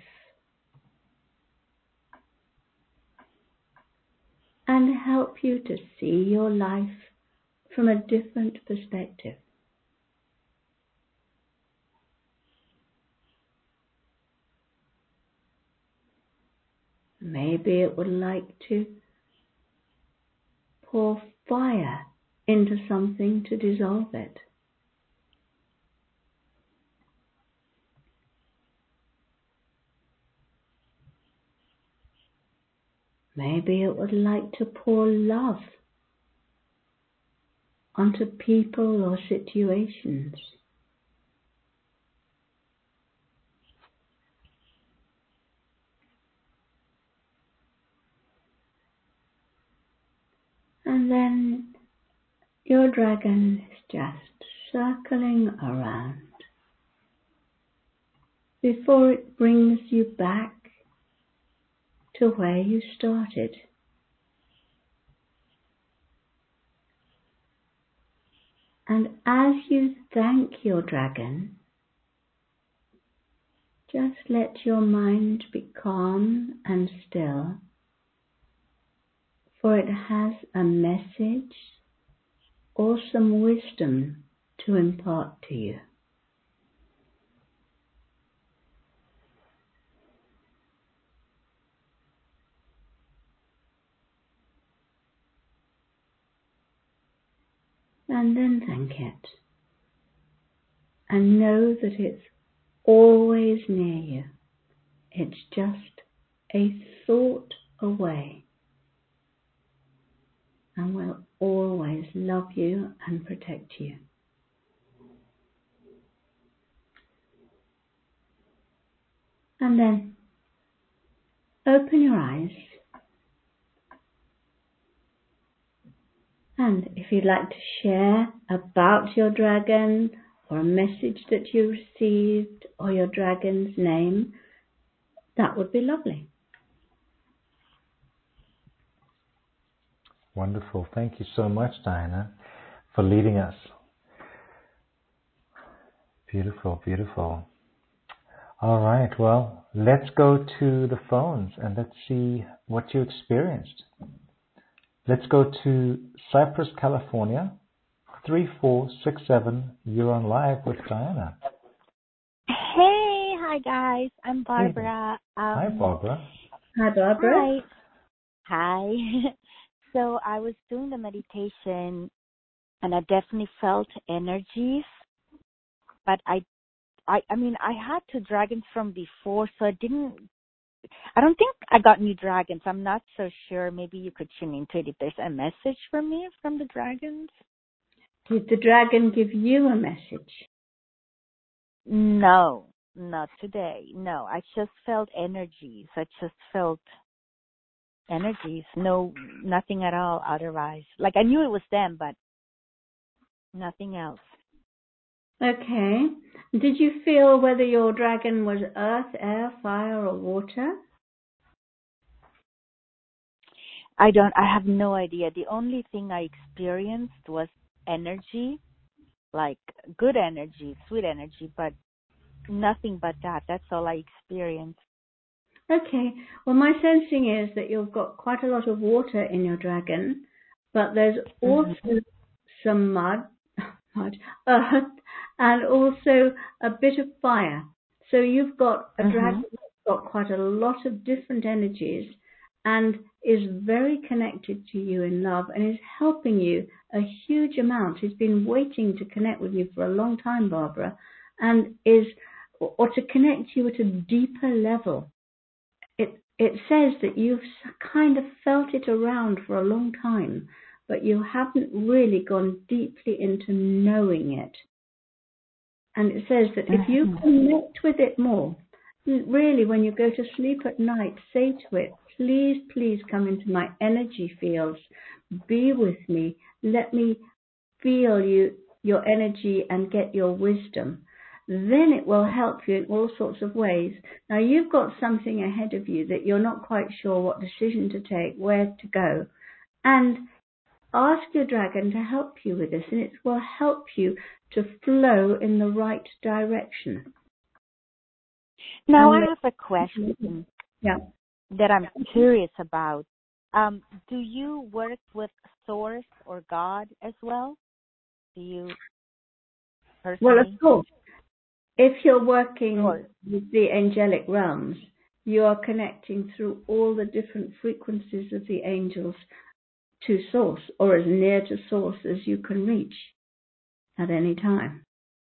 and help you to see your life from a different perspective. Maybe it would like to pour fire into something to dissolve it. Maybe it would like to pour love onto people or situations. And then your dragon is just circling around before it brings you back to where you started. And as you thank your dragon, just let your mind be calm and still, for it has a message or some wisdom to impart to you. And then thank it. And know that it's always near you. It's just a thought away. And will always love you and protect you. And then open your eyes. And if you'd like to share about your dragon or a message that you received or your dragon's name, that would be lovely. Wonderful. Thank you so much, Diana, for leading us. Beautiful, beautiful. All right, well, let's go to the phones and let's see what you experienced. Let's go to Cypress, California, three four six seven. You're on live with Diana. Hey, Hi, guys. I'm Hey. Barbara. Hi, Um, Barbara. Hi, Barbara. hi. Hi. So I was doing the meditation, and I definitely felt energies, but I, I, I mean, I had two dragons from before, so I didn't. I don't think I got new dragons. I'm not so sure. Maybe you could tune into it if there's a message for me from the dragons. Did the dragon give you a message? No, not today. No, I just felt energies. I just felt energies. No, nothing at all otherwise. Like I knew it was them, but nothing else. Okay. Did you feel whether your dragon was earth, air, fire, or water? I don't, I have no idea. The only thing I experienced was energy, like good energy, sweet energy, but nothing but that. That's all I experienced. Okay. Well, my sensing is that you've got quite a lot of water in your dragon, but there's also Mm-hmm. some mud, mud, earth, and also a bit of fire. So you've got a dragon Mm-hmm. that's got quite a lot of different energies and is very connected to you in love and is helping you a huge amount. He's been waiting to connect with you for a long time, Barbara, and is, or to connect you at a deeper level. It it says that you've kind of felt it around for a long time, but you haven't really gone deeply into knowing it. And it says that if you Mm-hmm. connect with it more, really when you go to sleep at night, say to it, please, please come into my energy fields, be with me, let me feel you, your energy and get your wisdom. Then it will help you in all sorts of ways. Now you've got something ahead of you that you're not quite sure what decision to take, where to go. And ask your dragon to help you with this, and it will help you to flow in the right direction. Now And I have a question yeah. that I'm curious about. Um, do you work with Source or God as well? Do you personally? Well, of course, if you're working Source. with the angelic realms, you are connecting through all the different frequencies of the angels to Source, or as near to Source as you can reach at any time.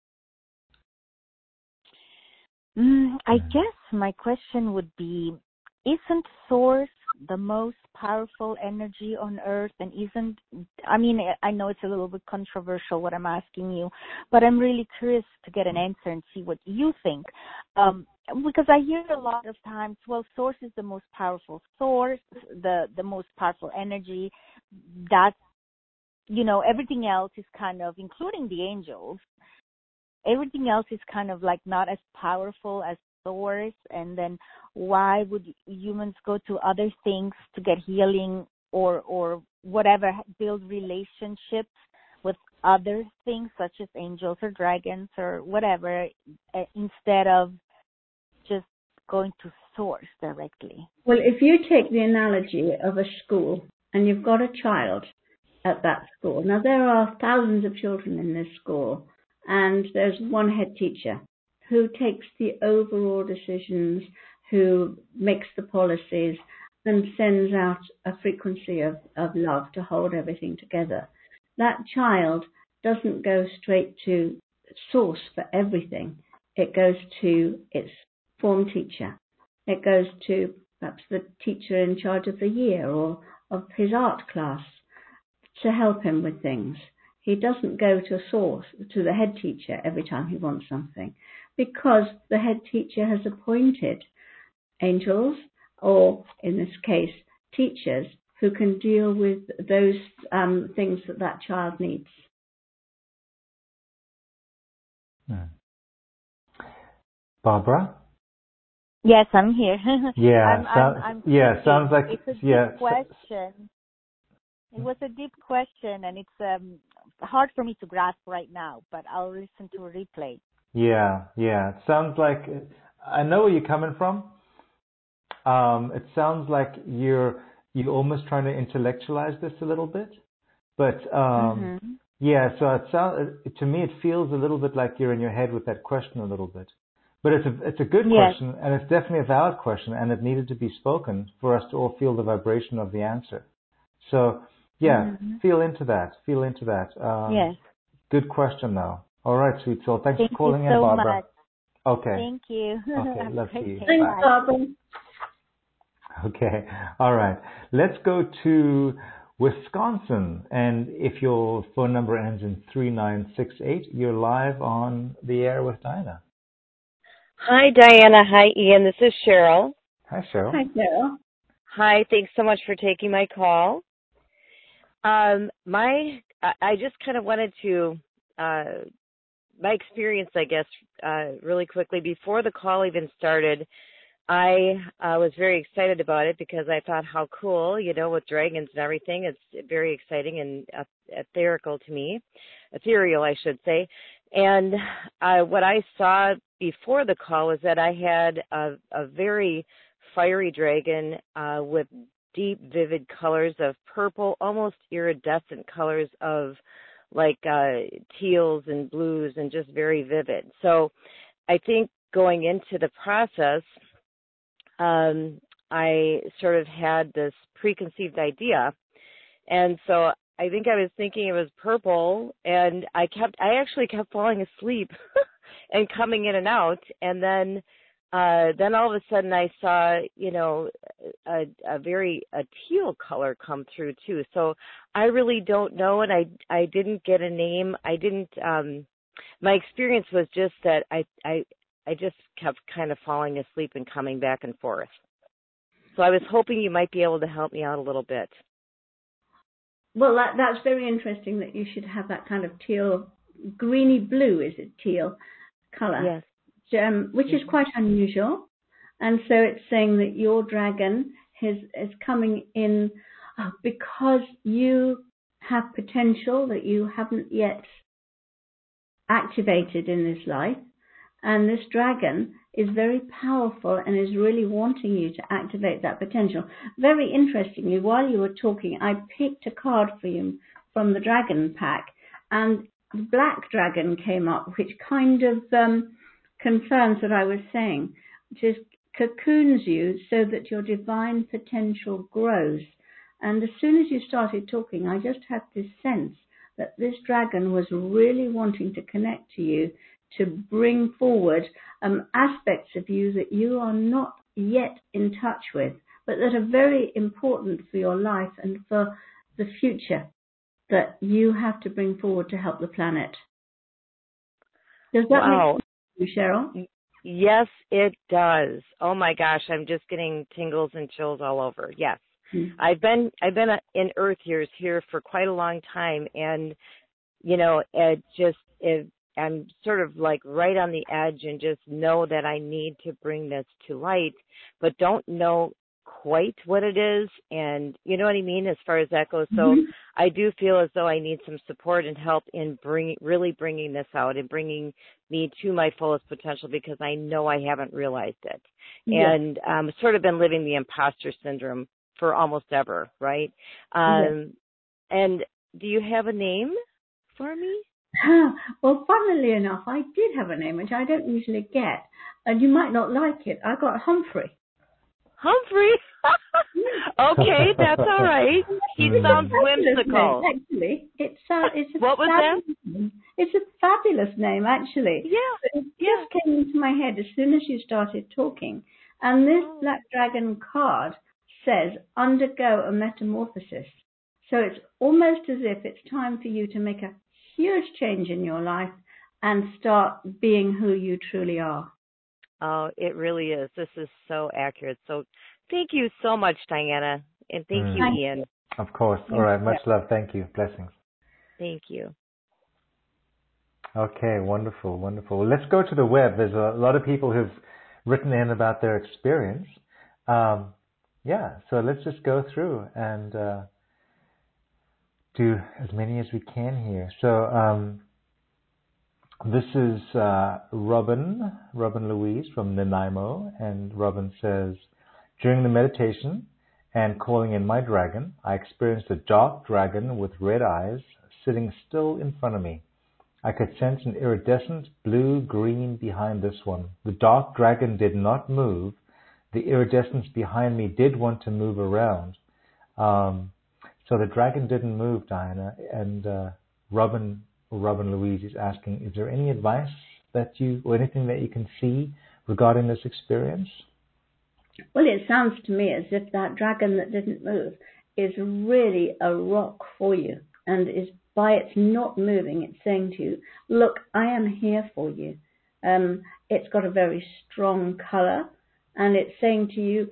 Mm, I guess my question would be, isn't Source the most powerful energy on Earth? And isn't, I mean, I know it's a little bit controversial what I'm asking you, but I'm really curious to get an answer and see what you think. Um, because I hear a lot of times, well, Source is the most powerful source, the, the most powerful energy. That's, you know, everything else is kind of, including the angels, everything else is kind of like not as powerful as Source. And then why would humans go to other things to get healing or or whatever, build relationships with other things such as angels or dragons or whatever, uh, instead of just going to Source directly? Well, if you take the analogy of a school and you've got a child at that school, now there are thousands of children in this school, and there's one head teacher who takes the overall decisions, who makes the policies and sends out a frequency of, of love to hold everything together. That child doesn't go straight to Source for everything. It goes to its form teacher. It goes to perhaps the teacher in charge of the year or of his art class to help him with things. He doesn't go to Source, to the head teacher every time he wants something, because the head teacher has appointed angels, or in this case, teachers, who can deal with those um, things that that child needs. Hmm. Barbara? Yes, I'm here. Yeah, I'm, I'm, so, I'm yeah, thinking. sounds like, It's a deep yeah. So, question. It was a deep question, and it's um, hard for me to grasp right now, but I'll listen to a replay. yeah, yeah. It sounds like, I know where you're coming from. Um, it sounds like you're, you're almost trying to intellectualize this a little bit. But, um, Mm-hmm. yeah, so it sounds, to me, it feels a little bit like you're in your head with that question a little bit. But it's a it's a good Yes. question, and it's definitely a valid question, and it needed to be spoken for us to all feel the vibration of the answer. So, yeah, Mm-hmm. feel into that. Feel into that. Um, Yes. good question, though. All right, sweet soul. Thanks Thank for calling you in, so Barbara. much. Okay. Thank you. Okay. Have a Love great to you. day. Thanks, Bye. Barbara. Okay. All right. Let's go to Wisconsin. And if your phone number ends in three nine six eight, you're live on the air with Diana. Hi, Diana. Hi, Ian. This is Cheryl. Hi, Cheryl. Hi, Cheryl. Hi. Thanks so much for taking my call. Um, my, I I just kind of wanted to, uh, my experience, I guess, uh, really quickly before the call even started. I uh, was very excited about it because I thought how cool, you know, with dragons and everything. It's very exciting and uh, etherical to me, ethereal, I should say. And uh, what I saw before the call was that I had a, a very fiery dragon uh, with deep, vivid colors of purple, almost iridescent colors of like uh, teals and blues, and just very vivid. So I think going into the process, um, I sort of had this preconceived idea. And so I think I was thinking it was purple, and I kept, I actually kept falling asleep and coming in and out. And then, uh, then all of a sudden I saw, you know, a, a very, a teal color come through too. So I really don't know. And I, I didn't get a name. I didn't, um, my experience was just that I, I, I just kept kind of falling asleep and coming back and forth. So I was hoping you might be able to help me out a little bit. Well, that, that's very interesting that you should have that kind of teal, greeny blue, is it teal color? Yes. Um, which is quite unusual. And so it's saying that your dragon is, is coming in uh, because you have potential that you haven't yet activated in this life. And this dragon is very powerful and is really wanting you to activate that potential. Very interestingly, while you were talking, I picked a card for you from the dragon pack, and the black dragon came up, which kind of um, confirms what I was saying, which is cocoons you so that your divine potential grows. And as soon as you started talking, I just had this sense that this dragon was really wanting to connect to you, to bring forward um, aspects of you that you are not yet in touch with, but that are very important for your life and for the future that you have to bring forward to help the planet. Does that Wow. make sense to you, Cheryl? Yes, it does. Oh my gosh, I'm just getting tingles and chills all over. Yes. Mm-hmm. I've been I've been in Earth years here for quite a long time, and you know, it just it I'm sort of like right on the edge and just know that I need to bring this to light, but don't know quite what it is. And you know what I mean, as far as that goes. So Mm-hmm. I do feel as though I need some support and help in bringing, really bringing this out and bringing me to my fullest potential, because I know I haven't realized it. Yes. And um, sort of been living the imposter syndrome for almost ever, right? Yes. Um, and do you have a name for me? Well, funnily enough, I did have a name, which I don't usually get, and you might not like it. I got Humphrey. Humphrey. Okay, that's all right. He It's sounds a fabulous whimsical. name, actually. It's uh, it's a What was that? fabulous name. It's a fabulous name, actually. Yeah, But it yeah. just came into my head as soon as you started talking. And this Oh. Black Dragon card says, undergo a metamorphosis. So it's almost as if it's time for you to make a huge change in your life and start being who you truly are. Oh, it really is. This is so accurate. So thank you so much, Diana. And thank Mm. you, Ian. Of course. All right. Much love. Thank you. Blessings. Thank you. Okay. Wonderful. Wonderful. Well, let's go to the web. There's a lot of people who've written in about their experience. Um, yeah. So let's just go through and uh, do as many as we can here. So um, this is uh, Robin, Robin Louise from Nanaimo. And Robin says, during the meditation and calling in my dragon, I experienced a dark dragon with red eyes sitting still in front of me. I could sense an iridescent blue-green behind this one. The dark dragon did not move. The iridescence behind me did want to move around. Um, so the dragon didn't move, Diana. And uh, Robin, Robin Louise is asking, is there any advice that you, or anything that you can see regarding this experience? Well, it sounds to me as if that dragon that didn't move is really a rock for you, and is by its not moving, it's saying to you, look, I am here for you. Um, it's got a very strong colour, and it's saying to you,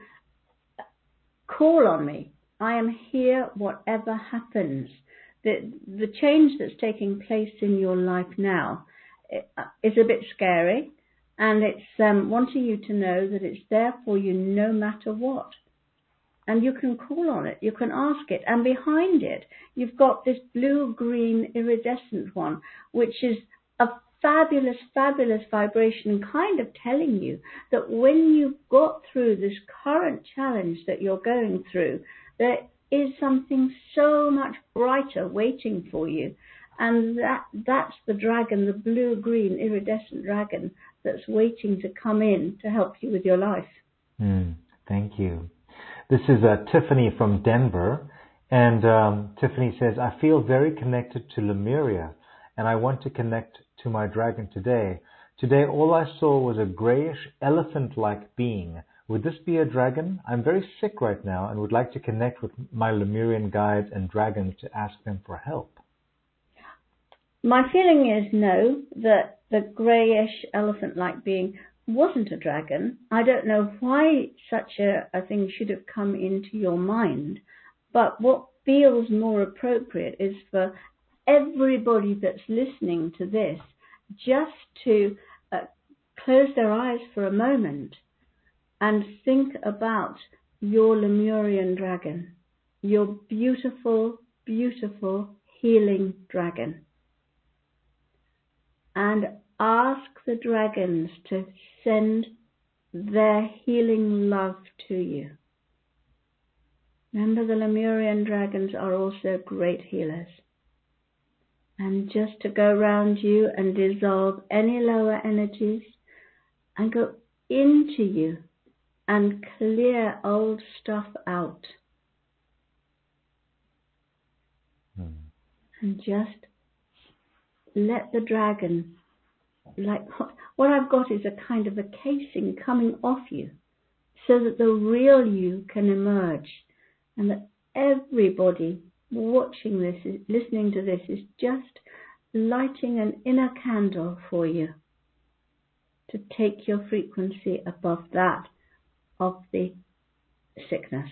call on me. I am here whatever happens. The, the change that's taking place in your life now is a bit scary, and it's um, wanting you to know that it's there for you no matter what. And you can call on it, you can ask it, and behind it you've got this blue-green iridescent one, which is a fabulous, fabulous vibration, kind of telling you that when you've got through this current challenge that you're going through, there is something so much brighter waiting for you. And that that's the dragon, the blue-green iridescent dragon that's waiting to come in to help you with your life. Mm, thank you. This is uh, Tiffany from Denver, and um, Tiffany says, I feel very connected to Lemuria, and I want to connect to my dragon today. Today, all I saw was a grayish elephant-like being. Would this be a dragon? I'm very sick right now and would like to connect with my Lemurian guides and dragons to ask them for help. My feeling is no, that the greyish elephant-like being wasn't a dragon. I don't know why such a, a thing should have come into your mind, but what feels more appropriate is for everybody that's listening to this just to uh, close their eyes for a moment and think about your Lemurian dragon, your beautiful, beautiful healing dragon. And ask the dragons to send their healing love to you. Remember, the Lemurian dragons are also great healers. And just to go around you and dissolve any lower energies and go into you and clear old stuff out. Hmm. And just let the dragon, like what I've got is a kind of a casing coming off you so that the real you can emerge, and that everybody watching this, listening to this, is just lighting an inner candle for you to take your frequency above that of the sickness.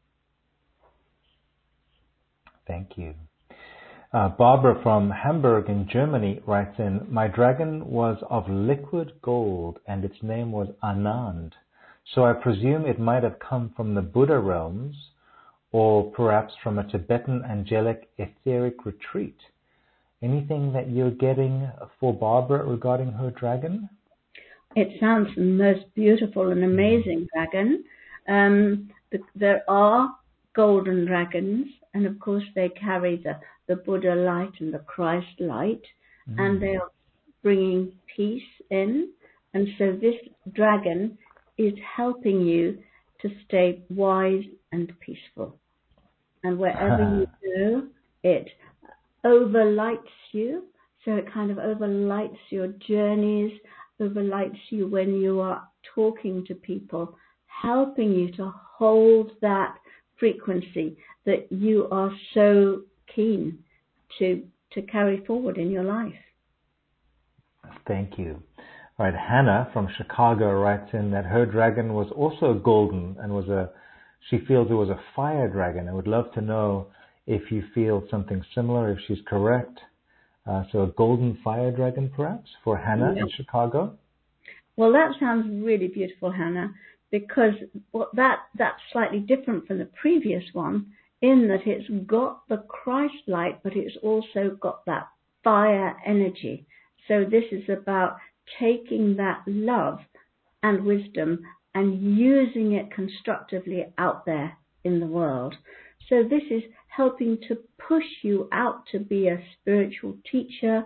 Thank you. Uh, Barbara from Hamburg in Germany writes in, my dragon was of liquid gold and its name was Anand. So I presume it might have come from the Buddha realms or perhaps from a Tibetan angelic etheric retreat. Anything that you're getting for Barbara regarding her dragon? It sounds the most beautiful and amazing dragon. Um, the, there are golden dragons, and of course they carry the, the Buddha light and the Christ light, mm. and they are bringing peace in. And so this dragon is helping you to stay wise and peaceful. And wherever you go, it overlights you, so it kind of overlights your journeys, overlights you when you are talking to people, helping you to hold that frequency that you are so keen to to carry forward in your life. Thank you. All right, Hannah from Chicago writes in that her dragon was also golden and was a, she feels it was a fire dragon. I would love to know if you feel something similar, if she's correct. Uh, so a golden fire dragon, perhaps, for Hannah yep. in Chicago? Well, that sounds really beautiful, Hannah, because what that that's slightly different from the previous one in that it's got the Christ light, but it's also got that fire energy. So this is about taking that love and wisdom and using it constructively out there in the world. So this is helping to push you out to be a spiritual teacher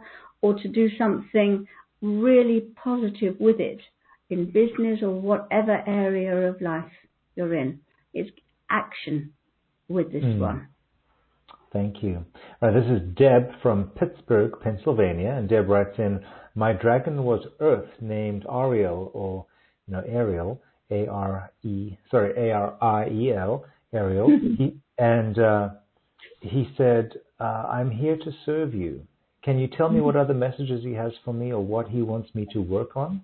or to do something really positive with it in business or whatever area of life you're in. It's action with this mm. one. Thank you. Uh, this is Deb from Pittsburgh, Pennsylvania, and Deb writes in, my dragon was Earth, named Ariel, or you know Ariel, A R E, sorry, A R I E L, Ariel, he, and uh, he said, uh, I'm here to serve you. Can you tell me what other messages he has for me or what he wants me to work on?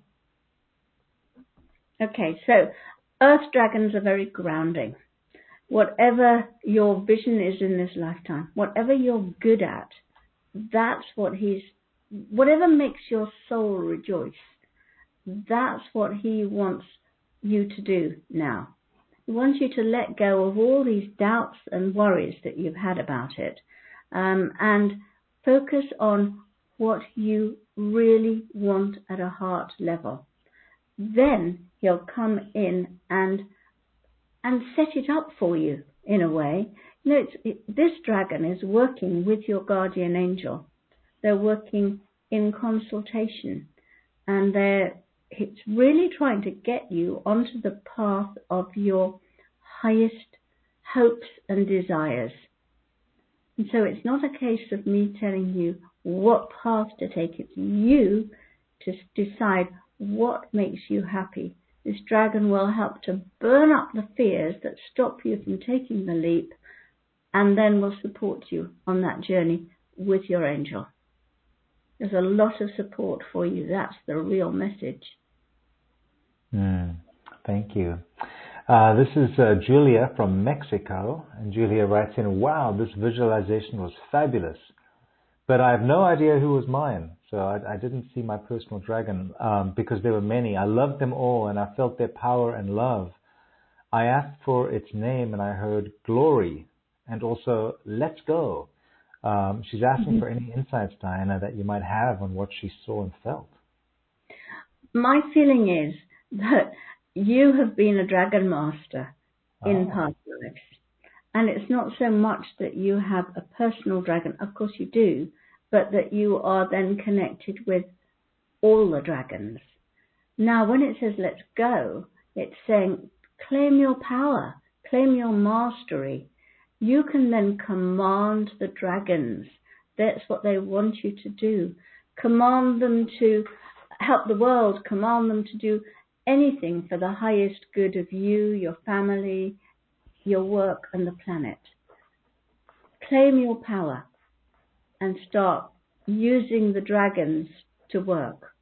Okay, so Earth dragons are very grounding. Whatever your vision is in this lifetime, whatever you're good at, that's what he's, whatever makes your soul rejoice, that's what he wants you to do now. He wants you to let go of all these doubts and worries that you've had about it, um, and focus on what you really want at a heart level. Then he'll come in and and set it up for you in a way. You know, it's, it, this dragon is working with your guardian angel. They're working in consultation, and they're it's really trying to get you onto the path of your highest hopes and desires. And so it's not a case of me telling you what path to take. It's you to decide what makes you happy. This dragon will help to burn up the fears that stop you from taking the leap, and then will support you on that journey with your angel. There's a lot of support for you. That's the real message. Mm, thank you. Uh, this is uh, Julia from Mexico, and Julia writes in, wow, this visualization was fabulous, but I have no idea who was mine. So I, I didn't see my personal dragon um, because there were many. I loved them all, and I felt their power and love. I asked for its name, and I heard glory, and also let's go. Um, she's asking mm-hmm. for any insights, Diana, that you might have on what she saw and felt. My feeling is that you have been a dragon master in oh. past lives. And it's not so much that you have a personal dragon, of course you do, but that you are then connected with all the dragons. Now, when it says let's go, it's saying claim your power, claim your mastery. You can then command the dragons. That's what they want you to do. Command them to help the world, command them to do anything for the highest good of you, your family, your work, and the planet. Claim your power and start using the dragons to work.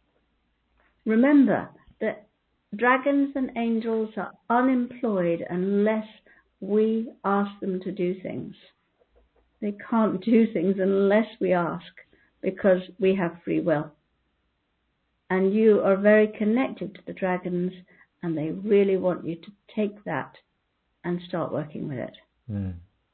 Remember that dragons and angels are unemployed unless we ask them to do things. They can't do things unless we ask, because we have free will. And you are very connected to the dragons, and they really want you to take that and start working with it. Mm.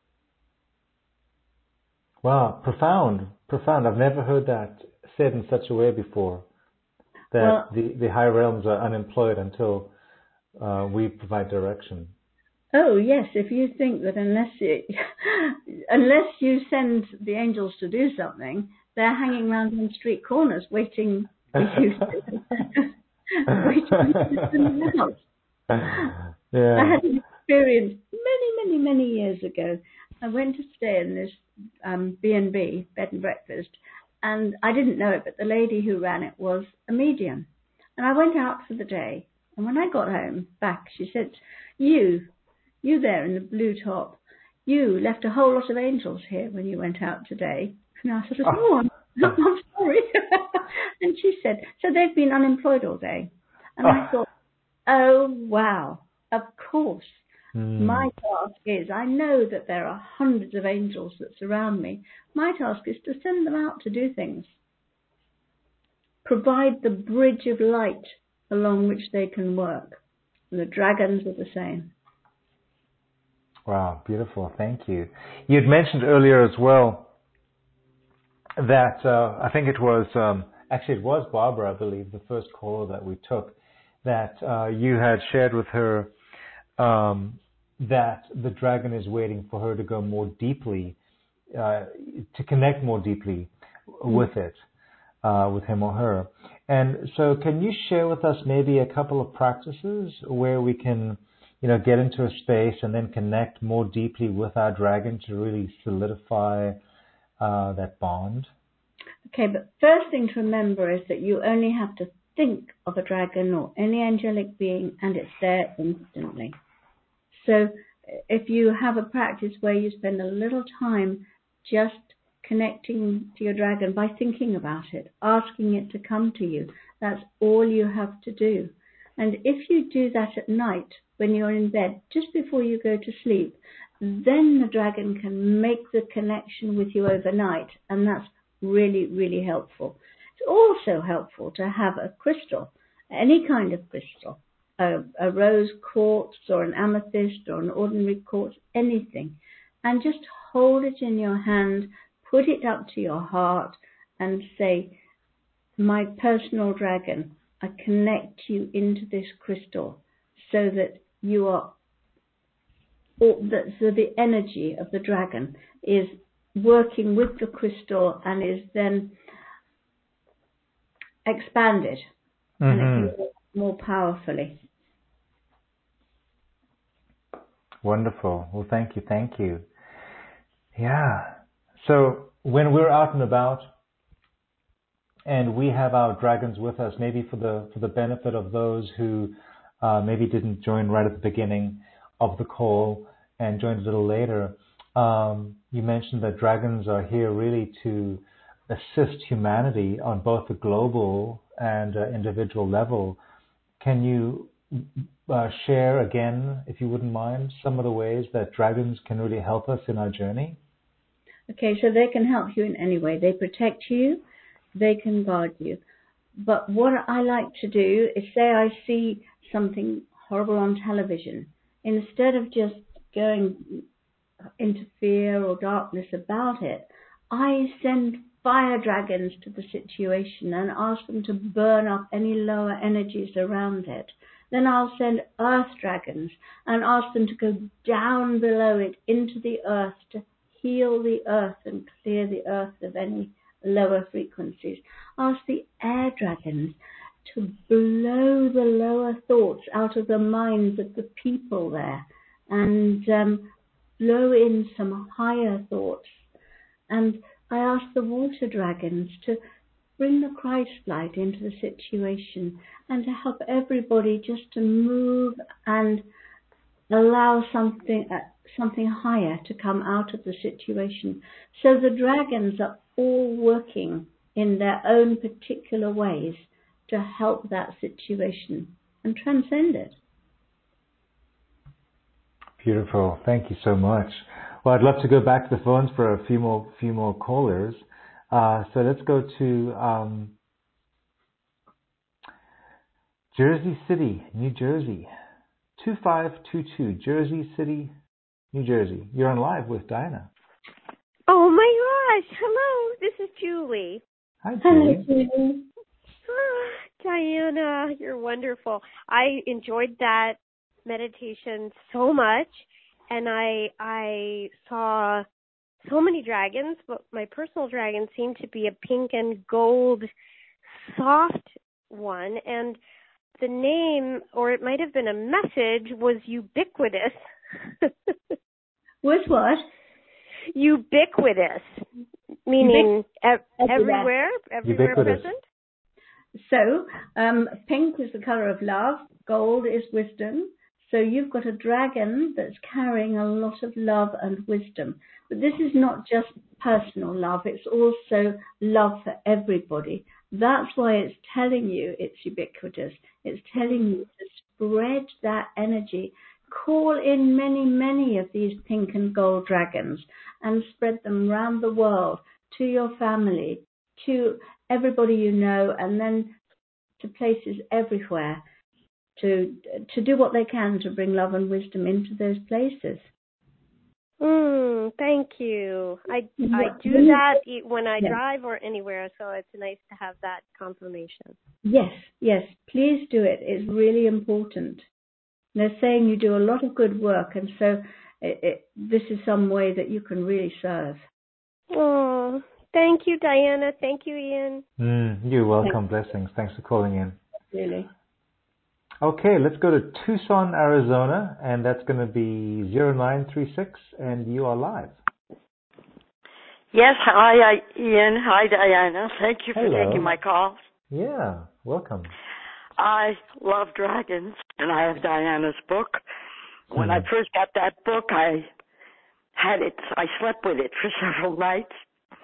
Wow, profound, profound. I've never heard that said in such a way before, that well, the, the high realms are unemployed until uh, we provide direction. Oh, yes, if you think that unless you, unless you send the angels to do something, they're hanging around on street corners waiting for you to, waiting for you to send them out. Yeah. I had an experience many, many, many years ago. I went to stay in this um, B and B, bed and breakfast, and I didn't know it, but the lady who ran it was a medium. And I went out for the day, and when I got home back, she said, you, you there in the blue top, you left a whole lot of angels here when you went out today. And I said, oh, I'm, I'm sorry. And she said, so they've been unemployed all day. And I thought, oh, wow, of course. Mm. My task is, I know that there are hundreds of angels that surround me. My task is to send them out to do things. Provide the bridge of light along which they can work. And the dragons are the same. Wow, beautiful. Thank you. You'd mentioned earlier as well that, uh, I think it was, um, actually it was Barbara, I believe, the first caller that we took, that uh, you had shared with her um, that the dragon is waiting for her to go more deeply, uh, to connect more deeply with it. uh, with him or her. And so can you share with us maybe a couple of practices where we can, you know, get into a space and then connect more deeply with our dragon to really solidify uh, that bond? Okay, but first thing to remember is that you only have to think of a dragon or any angelic being and it's there instantly. So if you have a practice where you spend a little time just connecting to your dragon by thinking about it, asking it to come to you, that's all you have to do. And if you do that at night when you're in bed, just before you go to sleep, then the dragon can make the connection with you overnight, and that's really, really helpful. It's also helpful to have a crystal, any kind of crystal, a, a rose quartz or an amethyst or an ordinary quartz, anything, and just hold it in your hand, put it up to your heart and say, my personal dragon, I connect you into this crystal so that you are, or that, so the energy of the dragon is working with the crystal and is then expanded mm-hmm. and it can work more powerfully. Wonderful. Well, thank you. Thank you. Yeah. So when we're out and about and we have our dragons with us, maybe for the for the benefit of those who uh, maybe didn't join right at the beginning of the call and joined a little later, um, you mentioned that dragons are here really to assist humanity on both the global and uh, individual level. Can you uh, share again, if you wouldn't mind, some of the ways that dragons can really help us in our journey? Okay, so they can help you in any way. They protect you, they can guard you. But what I like to do is, say I see something horrible on television, instead of just going into fear or darkness about it, I send fire dragons to the situation and ask them to burn up any lower energies around it. Then I'll send earth dragons and ask them to go down below it into the earth to heal the earth and clear the earth of any lower frequencies. Ask the air dragons to blow the lower thoughts out of the minds of the people there and um, blow in some higher thoughts. And I ask the water dragons to bring the Christ light into the situation and to help everybody just to move and allow something uh, something higher to come out of the situation. So the dragons are all working in their own particular ways to help that situation and transcend it. Beautiful. Thank you so much. Well, I'd love to go back to the phones for a few more few more callers. Uh, so let's go to um, Jersey City, New Jersey. two five two two, Jersey City, New Jersey. You're on live with Diana. Oh my gosh. Hello. This is Julie. Hi, Julie. Hello, Julie. Ah, Diana, you're wonderful. I enjoyed that meditation so much, and I I saw so many dragons, but my personal dragon seemed to be a pink and gold soft one, and the name, or it might have been a message, was ubiquitous. Was what? Ubiquitous, meaning Ubiqu- ev- everywhere, everywhere Ubiquitous. present. So, um, pink is the color of love, gold is wisdom. So you've got a dragon that's carrying a lot of love and wisdom. But this is not just personal love, it's also love for everybody. That's why it's telling you it's ubiquitous. It's telling you to spread that energy. Call in many, many of these pink and gold dragons and spread them around the world to your family, to everybody you know, and then to places everywhere. To to do what they can to bring love and wisdom into those places. Mm, thank you. I I do that when I yeah. drive or anywhere, so it's nice to have that confirmation. Yes, yes, please do it. It's really important. They're saying you do a lot of good work, and so it, it, this is some way that you can really serve. Oh, Thank you, Diana. Thank you, Ian. Mm, you're welcome. Thanks. Blessings. Thanks for calling in. Really. Okay, let's go to Tucson, Arizona, and that's going to be zero nine three six, and you are live. Yes, hi, Ian. Hi, Diana. Thank you for Hello. taking my call. Yeah, welcome. I love dragons, and I have Diana's book. When hmm. I first got that book, I had it, I slept with it for several nights.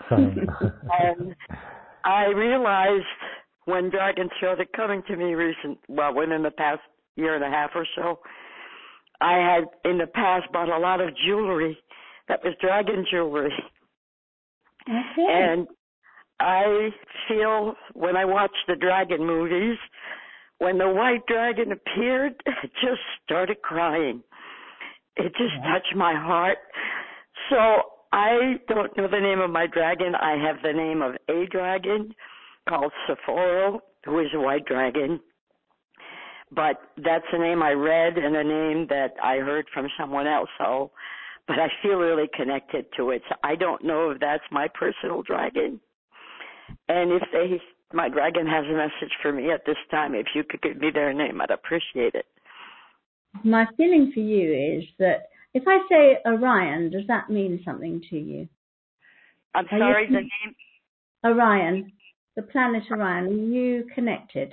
And I realized when dragons started coming to me recent, well, within the past year and a half or so, I had in the past bought a lot of jewelry that was dragon jewelry. Okay. And I feel when I watch the dragon movies, when the white dragon appeared, I just started crying. It just yeah. touched my heart. So I don't know the name of my dragon. I have the name of a dragon called Sephora, who is a white dragon. But that's a name I read and a name that I heard from someone else. So, but I feel really connected to it. So I don't know if that's my personal dragon. And if they, my dragon has a message for me at this time, if you could give me their name, I'd appreciate it. My feeling for you is that if I say Orion, does that mean something to you? I'm Are sorry, you, the name? Orion, the planet Orion. Are you connected?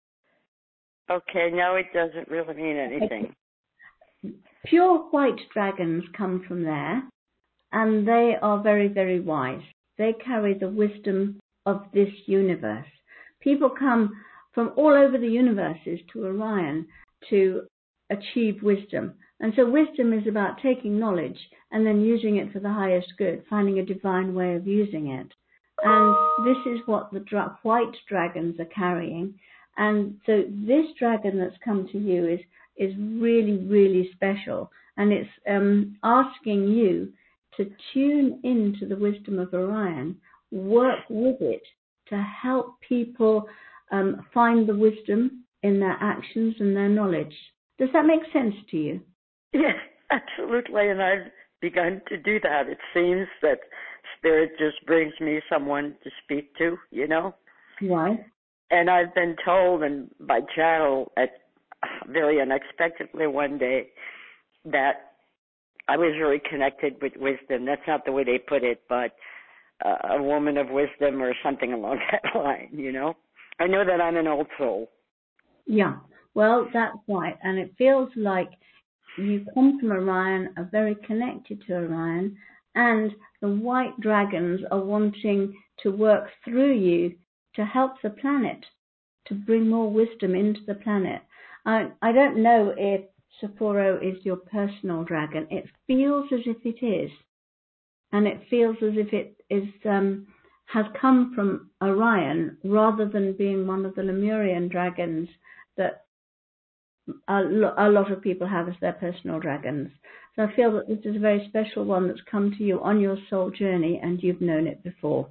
Okay, no, it doesn't really mean anything. Okay. Pure white dragons come from there, and they are very, very wise. They carry the wisdom of this universe. People come from all over the universes to Orion to achieve wisdom. And so wisdom is about taking knowledge and then using it for the highest good, finding a divine way of using it. And this is what the dra- white dragons are carrying. And so this dragon that's come to you is is really, really special. And it's um, asking you to tune into the wisdom of Orion, work with it to help people um, find the wisdom in their actions and their knowledge. Does that make sense to you? Yes, absolutely. And I've begun to do that. It seems that Spirit just brings me someone to speak to, you know? Right. And I've been told, and by channel, at very unexpectedly one day, that I was very connected with wisdom. That's not the way they put it, but uh, a woman of wisdom or something along that line, you know? I know that I'm an old soul. Yeah, well, that's right. And it feels like you come from Orion, are very connected to Orion, and the white dragons are wanting to work through you to help the planet, to bring more wisdom into the planet. I, I don't know if Sapporo is your personal dragon. It feels as if it is. And it feels as if it is um, has come from Orion rather than being one of the Lemurian dragons that a, lo- a lot of people have as their personal dragons. So I feel that this is a very special one that's come to you on your soul journey and you've known it before.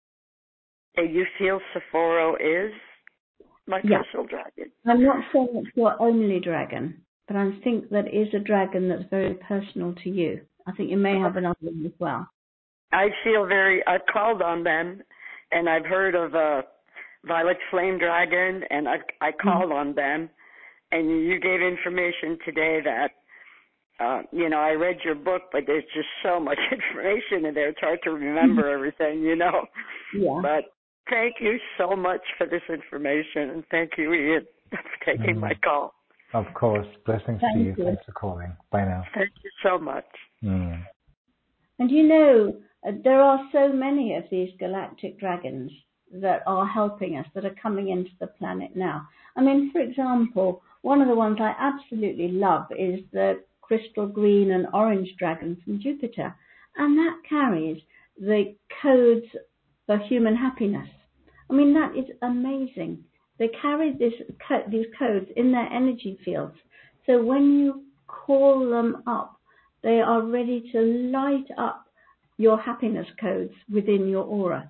And you feel Sapporo is my yeah. personal dragon? I'm not saying it's your only dragon, but I think that is a dragon that's very personal to you. I think you may have another one as well. I feel very, I've called on them, and I've heard of a Violet Flame Dragon, and I, I called mm-hmm. on them, and you gave information today that, uh, you know, I read your book, but there's just so much information in there, it's hard to remember everything, you know. Yeah. But thank you so much for this information, and thank you, Ian, for taking mm. my call. Of course. Blessings thank to you. you. Thanks for calling. Bye now. Thank you so much. Mm. And you know, uh, there are so many of these galactic dragons that are helping us, that are coming into the planet now. I mean, for example, one of the ones I absolutely love is the crystal green and orange dragon from Jupiter. And that carries the codes for human happiness. I mean, that is amazing. They carry this co- these codes in their energy fields. So when you call them up, they are ready to light up your happiness codes within your aura.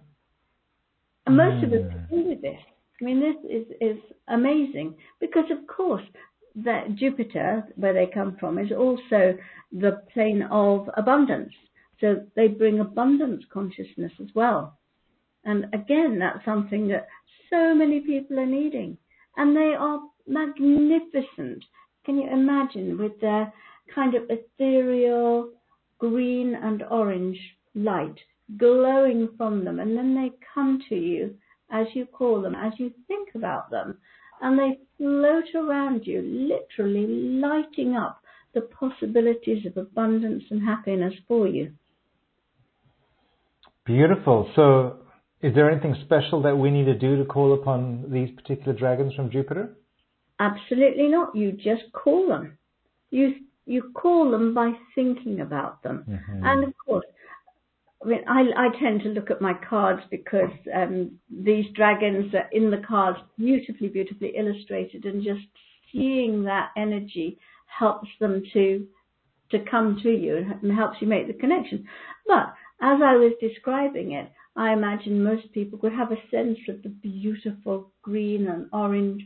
And most mm. of us do with this. I mean, this is, is amazing because, of course, that Jupiter, where they come from, is also the plane of abundance. So they bring abundance consciousness as well. And again, that's something that so many people are needing. And they are magnificent. Can you imagine, with their kind of ethereal green and orange light glowing from them, and then they come to you as you call them, as you think about them, and they float around you, literally lighting up the possibilities of abundance and happiness for you. Beautiful. So is there anything special that we need to do to call upon these particular dragons from Jupiter? Absolutely not. You just call them. You you call them by thinking about them. Mm-hmm. And of course, I mean, I, I tend to look at my cards because um, these dragons are in the cards, beautifully, beautifully illustrated, and just seeing that energy helps them to to come to you and helps you make the connection. But as I was describing it, I imagine most people could have a sense of the beautiful green and orange,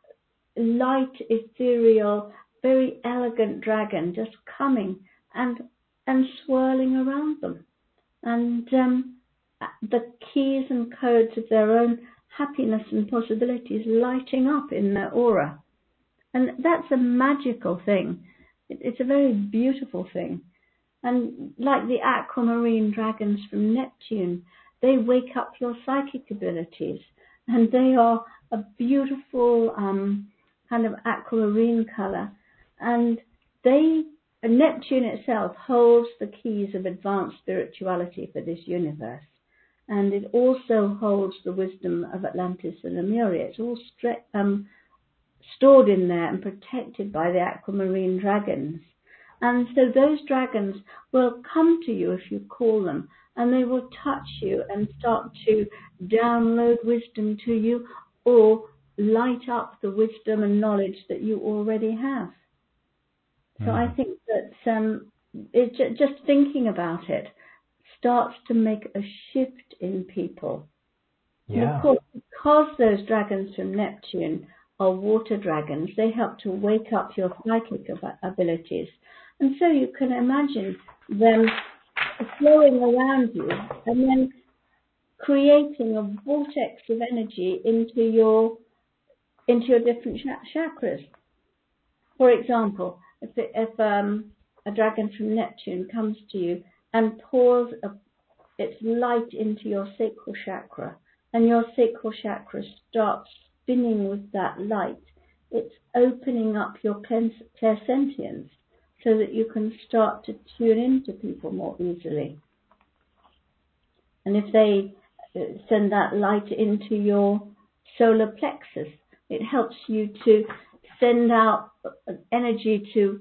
light, ethereal, very elegant dragon just coming and and swirling around them. And um, the keys and codes of their own happiness and possibilities lighting up in their aura. And that's a magical thing. It's a very beautiful thing. And like the aquamarine dragons from Neptune, they wake up your psychic abilities. And they are a beautiful um, kind of aquamarine color. And they Neptune itself holds the keys of advanced spirituality for this universe, and it also holds the wisdom of Atlantis and Lemuria. It's all stre- um, stored in there and protected by the aquamarine dragons. And so those dragons will come to you if you call them, and they will touch you and start to download wisdom to you or light up the wisdom and knowledge that you already have. So I think that um, it, just thinking about it starts to make a shift in people. Yeah. And of course, because those dragons from Neptune are water dragons, they help to wake up your psychic abilities. And so you can imagine them flowing around you and then creating a vortex of energy into your into your different ch- chakras. For example, if, it, if um, a dragon from Neptune comes to you and pours a, its light into your sacral chakra, and your sacral chakra starts spinning with that light, it's opening up your clairsentience so that you can start to tune into people more easily. And if they send that light into your solar plexus, it helps you to send out energy to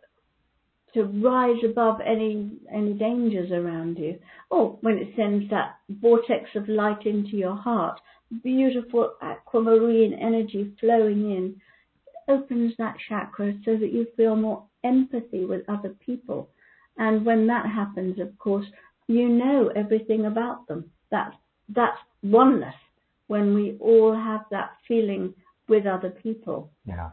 to rise above any any dangers around you. Or when it sends that vortex of light into your heart, beautiful aquamarine energy flowing in, opens that chakra so that you feel more empathy with other people. And when that happens, of course, you know everything about them. That's that's oneness, when we all have that feeling with other people. Yeah.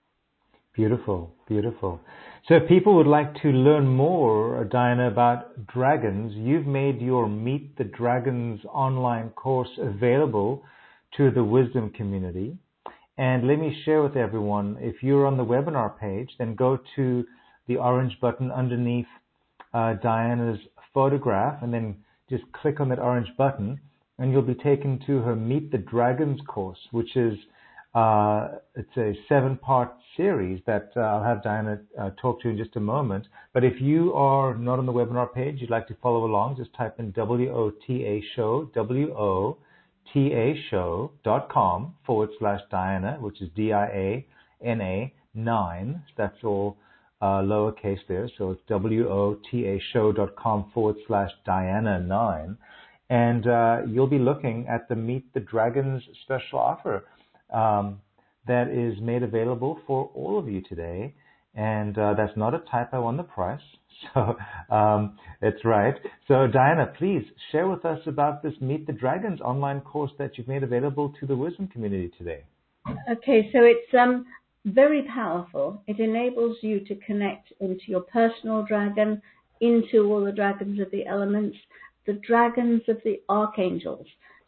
Beautiful, beautiful. So if people would like to learn more, Diana, about dragons, you've made your Meet the Dragons online course available to the Wisdom community. And let me share with everyone, if you're on the webinar page, then go to the orange button underneath uh, Diana's photograph, and then just click on that orange button, and you'll be taken to her Meet the Dragons course, which is Uh, it's a seven-part series that uh, I'll have Diana uh, talk to in just a moment. But if you are not on the webinar page, you'd like to follow along, just type in W O T A show, W O T A show dot com forward slash Diana, which is D I A N A nine. That's all uh, lowercase there. So it's W O T A show dot com forward slash Diana nine. And uh, you'll be looking at the Meet the Dragons special offer Um, that is made available for all of you today, and uh, that's not a typo on the price, so um, it's right. So Diana, please share with us about this Meet the Dragons online course that you've made available to the Wisdom community today. Okay, so it's um very powerful. It enables you to connect into your personal dragon, into all the dragons of the elements, the dragons of the archangels.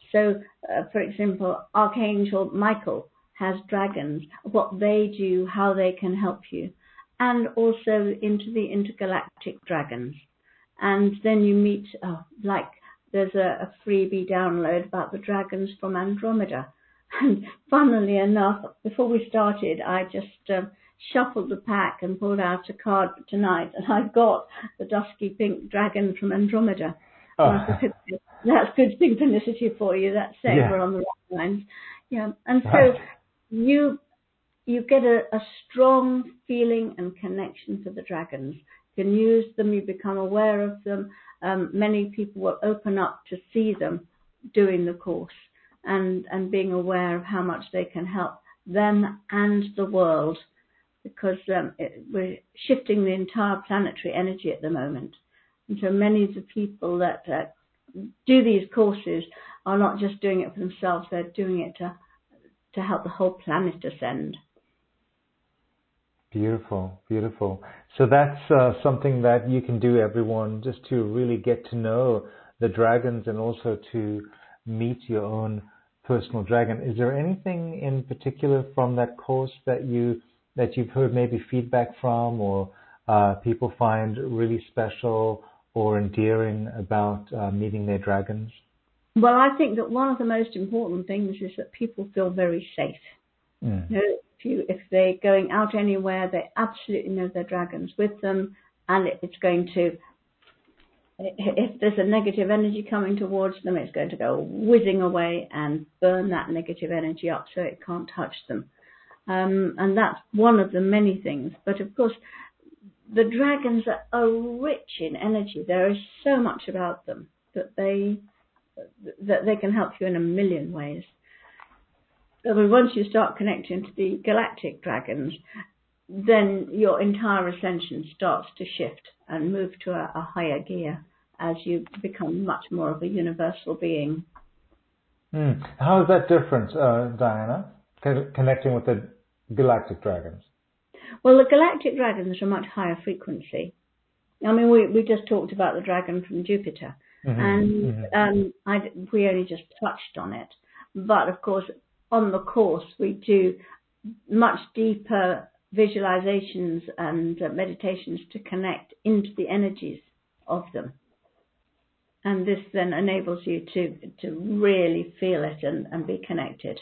So, uh, for example, Archangel Michael has dragons, what they do, how they can help you, and also into the intergalactic dragons. And then you meet, oh, like there's a, a freebie download about the dragons from Andromeda. And funnily enough, before we started, I just uh, shuffled the pack and pulled out a card for tonight, and I've got the dusky pink dragon from Andromeda. Oh. That's good synchronicity for you. That's saying Yeah. we're on the right lines. Yeah, and so Right. you you get a, a strong feeling and connection to the dragons. You can use them. You become aware of them. Um, many people will open up to see them doing the course and and being aware of how much they can help them and the world, because um, it, we're shifting the entire planetary energy at the moment. And so many of the people that uh, do these courses are not just doing it for themselves, they're doing it to to help the whole planet ascend. Beautiful, beautiful. So that's uh, something that you can do, everyone, just to really get to know the dragons and also to meet your own personal dragon. Is there anything in particular from that course that you that you've heard maybe feedback from, or uh, people find really special or endearing about uh, meeting their dragons? Well, I think that one of the most important things is that people feel very safe. Mm. You know, if you if they're going out anywhere, they absolutely know their dragons with them, and it's going to, if there's a negative energy coming towards them, it's going to go whizzing away and burn that negative energy up so it can't touch them. Um, and that's one of the many things. But of course, the dragons are rich in energy. There is so much about them that they that they can help you in a million ways. I mean, once you start connecting to the galactic dragons, then your entire ascension starts to shift and move to a, a higher gear as you become much more of a universal being. Mm. How is that different, uh, Diana, con- connecting with the galactic dragons? Well, the galactic dragons are much higher frequency. I mean, we, we just talked about the dragon from Jupiter, mm-hmm. and mm-hmm. Um, I, we only just touched on it. But, of course, on the course, we do much deeper visualizations and uh, meditations to connect into the energies of them. And this then enables you to, to really feel it and, and be connected.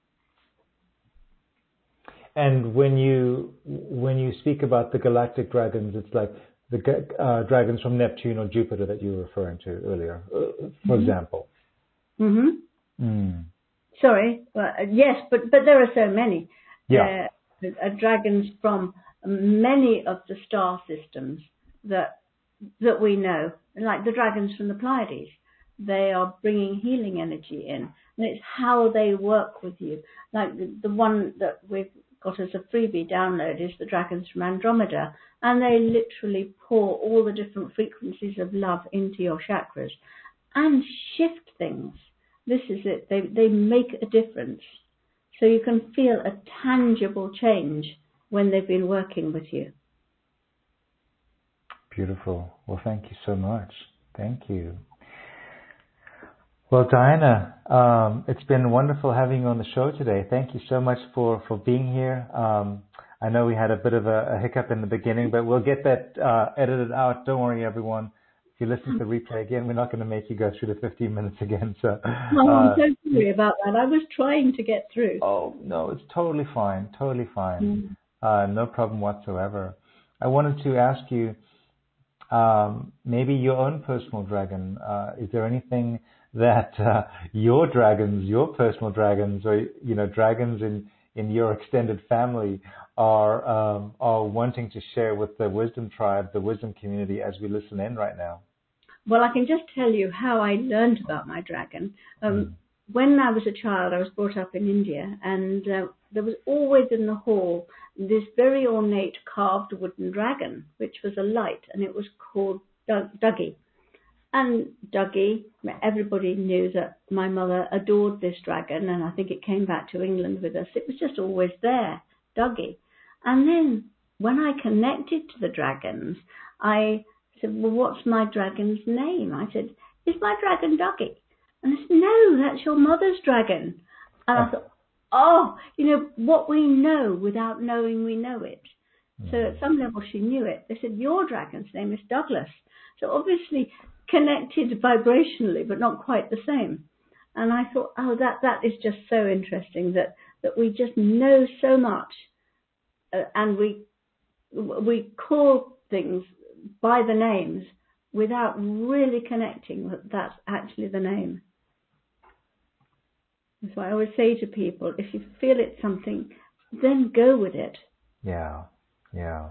And when you when you speak about the galactic dragons, it's like the uh, dragons from Neptune or Jupiter that you were referring to earlier, uh, for mm-hmm. example. Mm-hmm. Mm. Sorry, well, yes, but but there are so many. Yeah. Uh, uh, dragons from many of the star systems that that we know, like the dragons from the Pleiades. They are bringing healing energy in, and it's how they work with you. Like the, the one that we've got as a freebie download is the dragons from Andromeda, and they literally pour all the different frequencies of love into your chakras and shift things. This is it. They they make a difference. So you can feel a tangible change when they've been working with you. Beautiful. Well, thank you so much. Thank you. Well, Diana, um, it's been wonderful having you on the show today. Thank you so much for, for being here. Um, I know we had a bit of a, a hiccup in the beginning, but we'll get that uh, edited out. Don't worry, everyone. If you listen to the replay again, we're not going to make you go through the fifteen minutes again. So, oh, I'm uh, so sorry about that. I was trying to get through. Oh, no, it's totally fine. Totally fine. Mm. Uh, no problem whatsoever. I wanted to ask you, um, maybe your own personal dragon. Uh, is there anything that uh, your dragons, your personal dragons, or you know, dragons in, in your extended family are um, are wanting to share with the Wisdom Tribe, the Wisdom community, as we listen in right now? Well, I can just tell you how I learned about my dragon. Um, mm. When I was a child, I was brought up in India, and uh, there was always in the hall this very ornate carved wooden dragon, which was a light, and it was called Doug- Dougie. And Dougie, everybody knew that my mother adored this dragon, and I think it came back to England with us. It was just always there, Dougie. And then when I connected to the dragons, I said, well, what's my dragon's name? I said, is my dragon Dougie? And I said, no, that's your mother's dragon. And I thought, oh, you know, what we know without knowing we know it. So at some level she knew it. They said, your dragon's name is Douglas. So obviously connected vibrationally, but not quite the same. And I thought, oh, that, that is just so interesting that, that we just know so much uh, and we we call things by the names without really connecting that that's actually the name. That's why I always say to people, if you feel it's something, then go with it. Yeah, yeah.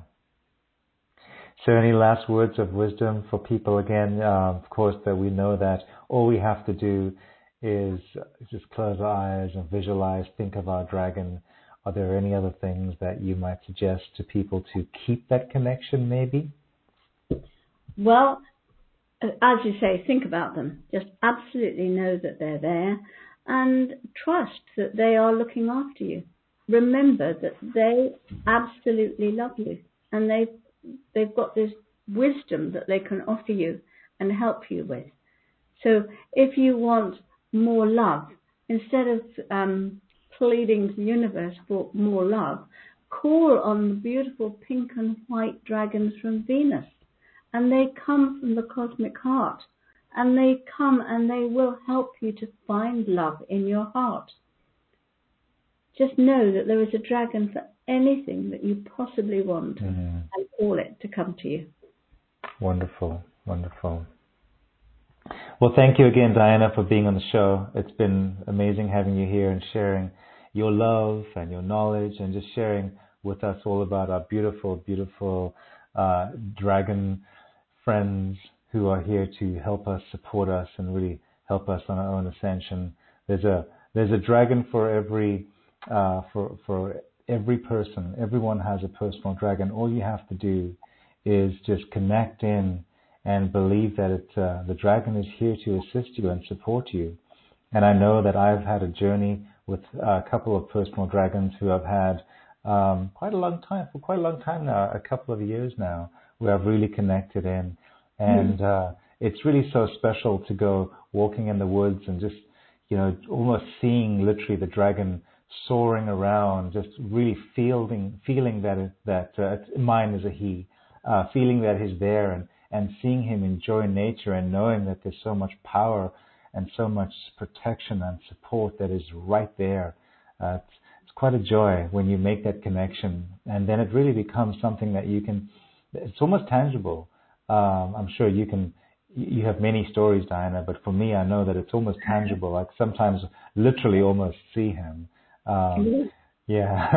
So any last words of wisdom for people again? Uh, of course, that we know that all we have to do is just close our eyes and visualize, think of our dragon. Are there any other things that you might suggest to people to keep that connection maybe? Well, as you say, think about them. Just absolutely know that they're there and trust that they are looking after you. Remember that they absolutely love you and they've, they've got this wisdom that they can offer you and help you with. So if you want more love, instead of um, pleading to the universe for more love, call on the beautiful pink and white dragons from Venus. And they come from the cosmic heart. And they come and they will help you to find love in your heart. Just know that there is a dragon for anything that you possibly want, mm-hmm. and call it to come to you. Wonderful, wonderful. Well, thank you again, Diana, for being on the show. It's been amazing having you here and sharing your love and your knowledge and just sharing with us all about our beautiful, beautiful uh, dragon friends who are here to help us, support us, and really help us on our own ascension. There's a there's a dragon for every uh, for for every person. Everyone has a personal dragon. All you have to do is just connect in and believe that it, uh, the dragon is here to assist you and support you. And I know that I've had a journey with a couple of personal dragons who I've had um, quite a long time, for quite a long time now, a couple of years now, where I've really connected in. And uh, it's really so special to go walking in the woods and just, you know, almost seeing literally the dragon soaring around, just really feeling feeling that it, that uh, mine is a he, uh, feeling that he's there and, and seeing him enjoy nature and knowing that there's so much power and so much protection and support that is right there. Uh, it's, it's quite a joy when you make that connection, and then it really becomes something that you can, it's almost tangible. Um, I'm sure you can, you have many stories, Diana, but for me, I know that it's almost tangible. Like sometimes literally almost see him. Um, yeah.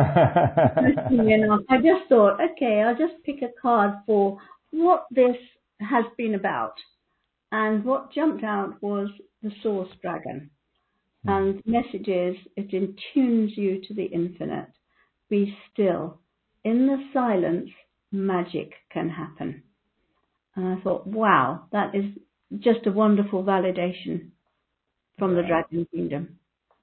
I just thought, okay, I'll just pick a card for what this has been about. And what jumped out was the Source Dragon. Hmm. And the message is, it attunes you to the infinite. Be still. In the silence, magic can happen. And I thought, wow, that is just a wonderful validation from the Dragon Kingdom.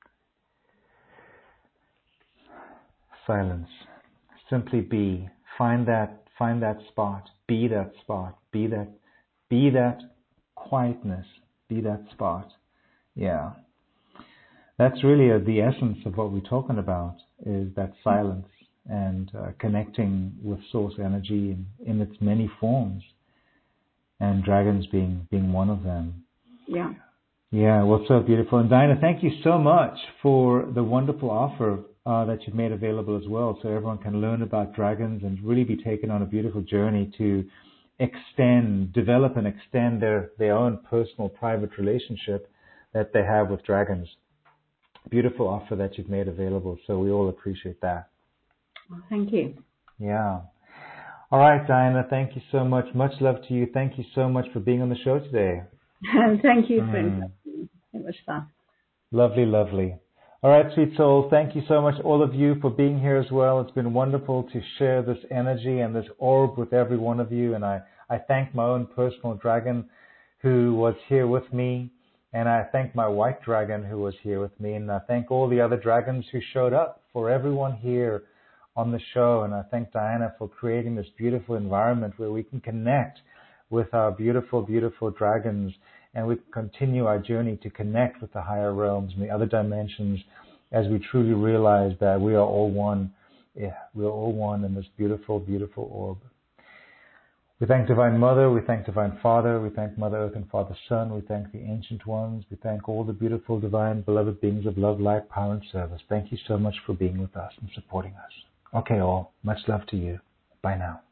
Silence. Simply be. Find that. Find that spot. Be that spot. Be that. Be that quietness. Be that spot. Yeah. That's really uh, the essence of what we're talking about. Is that silence and uh, connecting with source energy in, in its many forms. And dragons being being one of them. Yeah. Yeah, well, so beautiful. And Diana, thank you so much for the wonderful offer uh, that you've made available as well, so everyone can learn about dragons and really be taken on a beautiful journey to extend, develop and extend their, their own personal, private relationship that they have with dragons. Beautiful offer that you've made available, so we all appreciate that. Well, thank you. Yeah. All right, Diana, thank you so much. Much love to you. Thank you so much for being on the show today. And thank you for inviting me. It was fun. Lovely, lovely. All right, sweet soul, thank you so much, all of you, for being here as well. It's been wonderful to share this energy and this orb with every one of you. And I, I thank my own personal dragon who was here with me. And I thank my white dragon who was here with me. And I thank all the other dragons who showed up, for everyone here on the show. And I thank Diana for creating this beautiful environment where we can connect with our beautiful, beautiful dragons and we continue our journey to connect with the higher realms and the other dimensions as we truly realize that we are all one. Yeah, we are all one in this beautiful, beautiful orb. We thank Divine Mother, we thank Divine Father, we thank Mother Earth and Father Son, we thank the Ancient Ones, we thank all the beautiful, divine, beloved beings of love, light, power, and service. Thank you so much for being with us and supporting us. Okay, all. Much love to you. Bye now.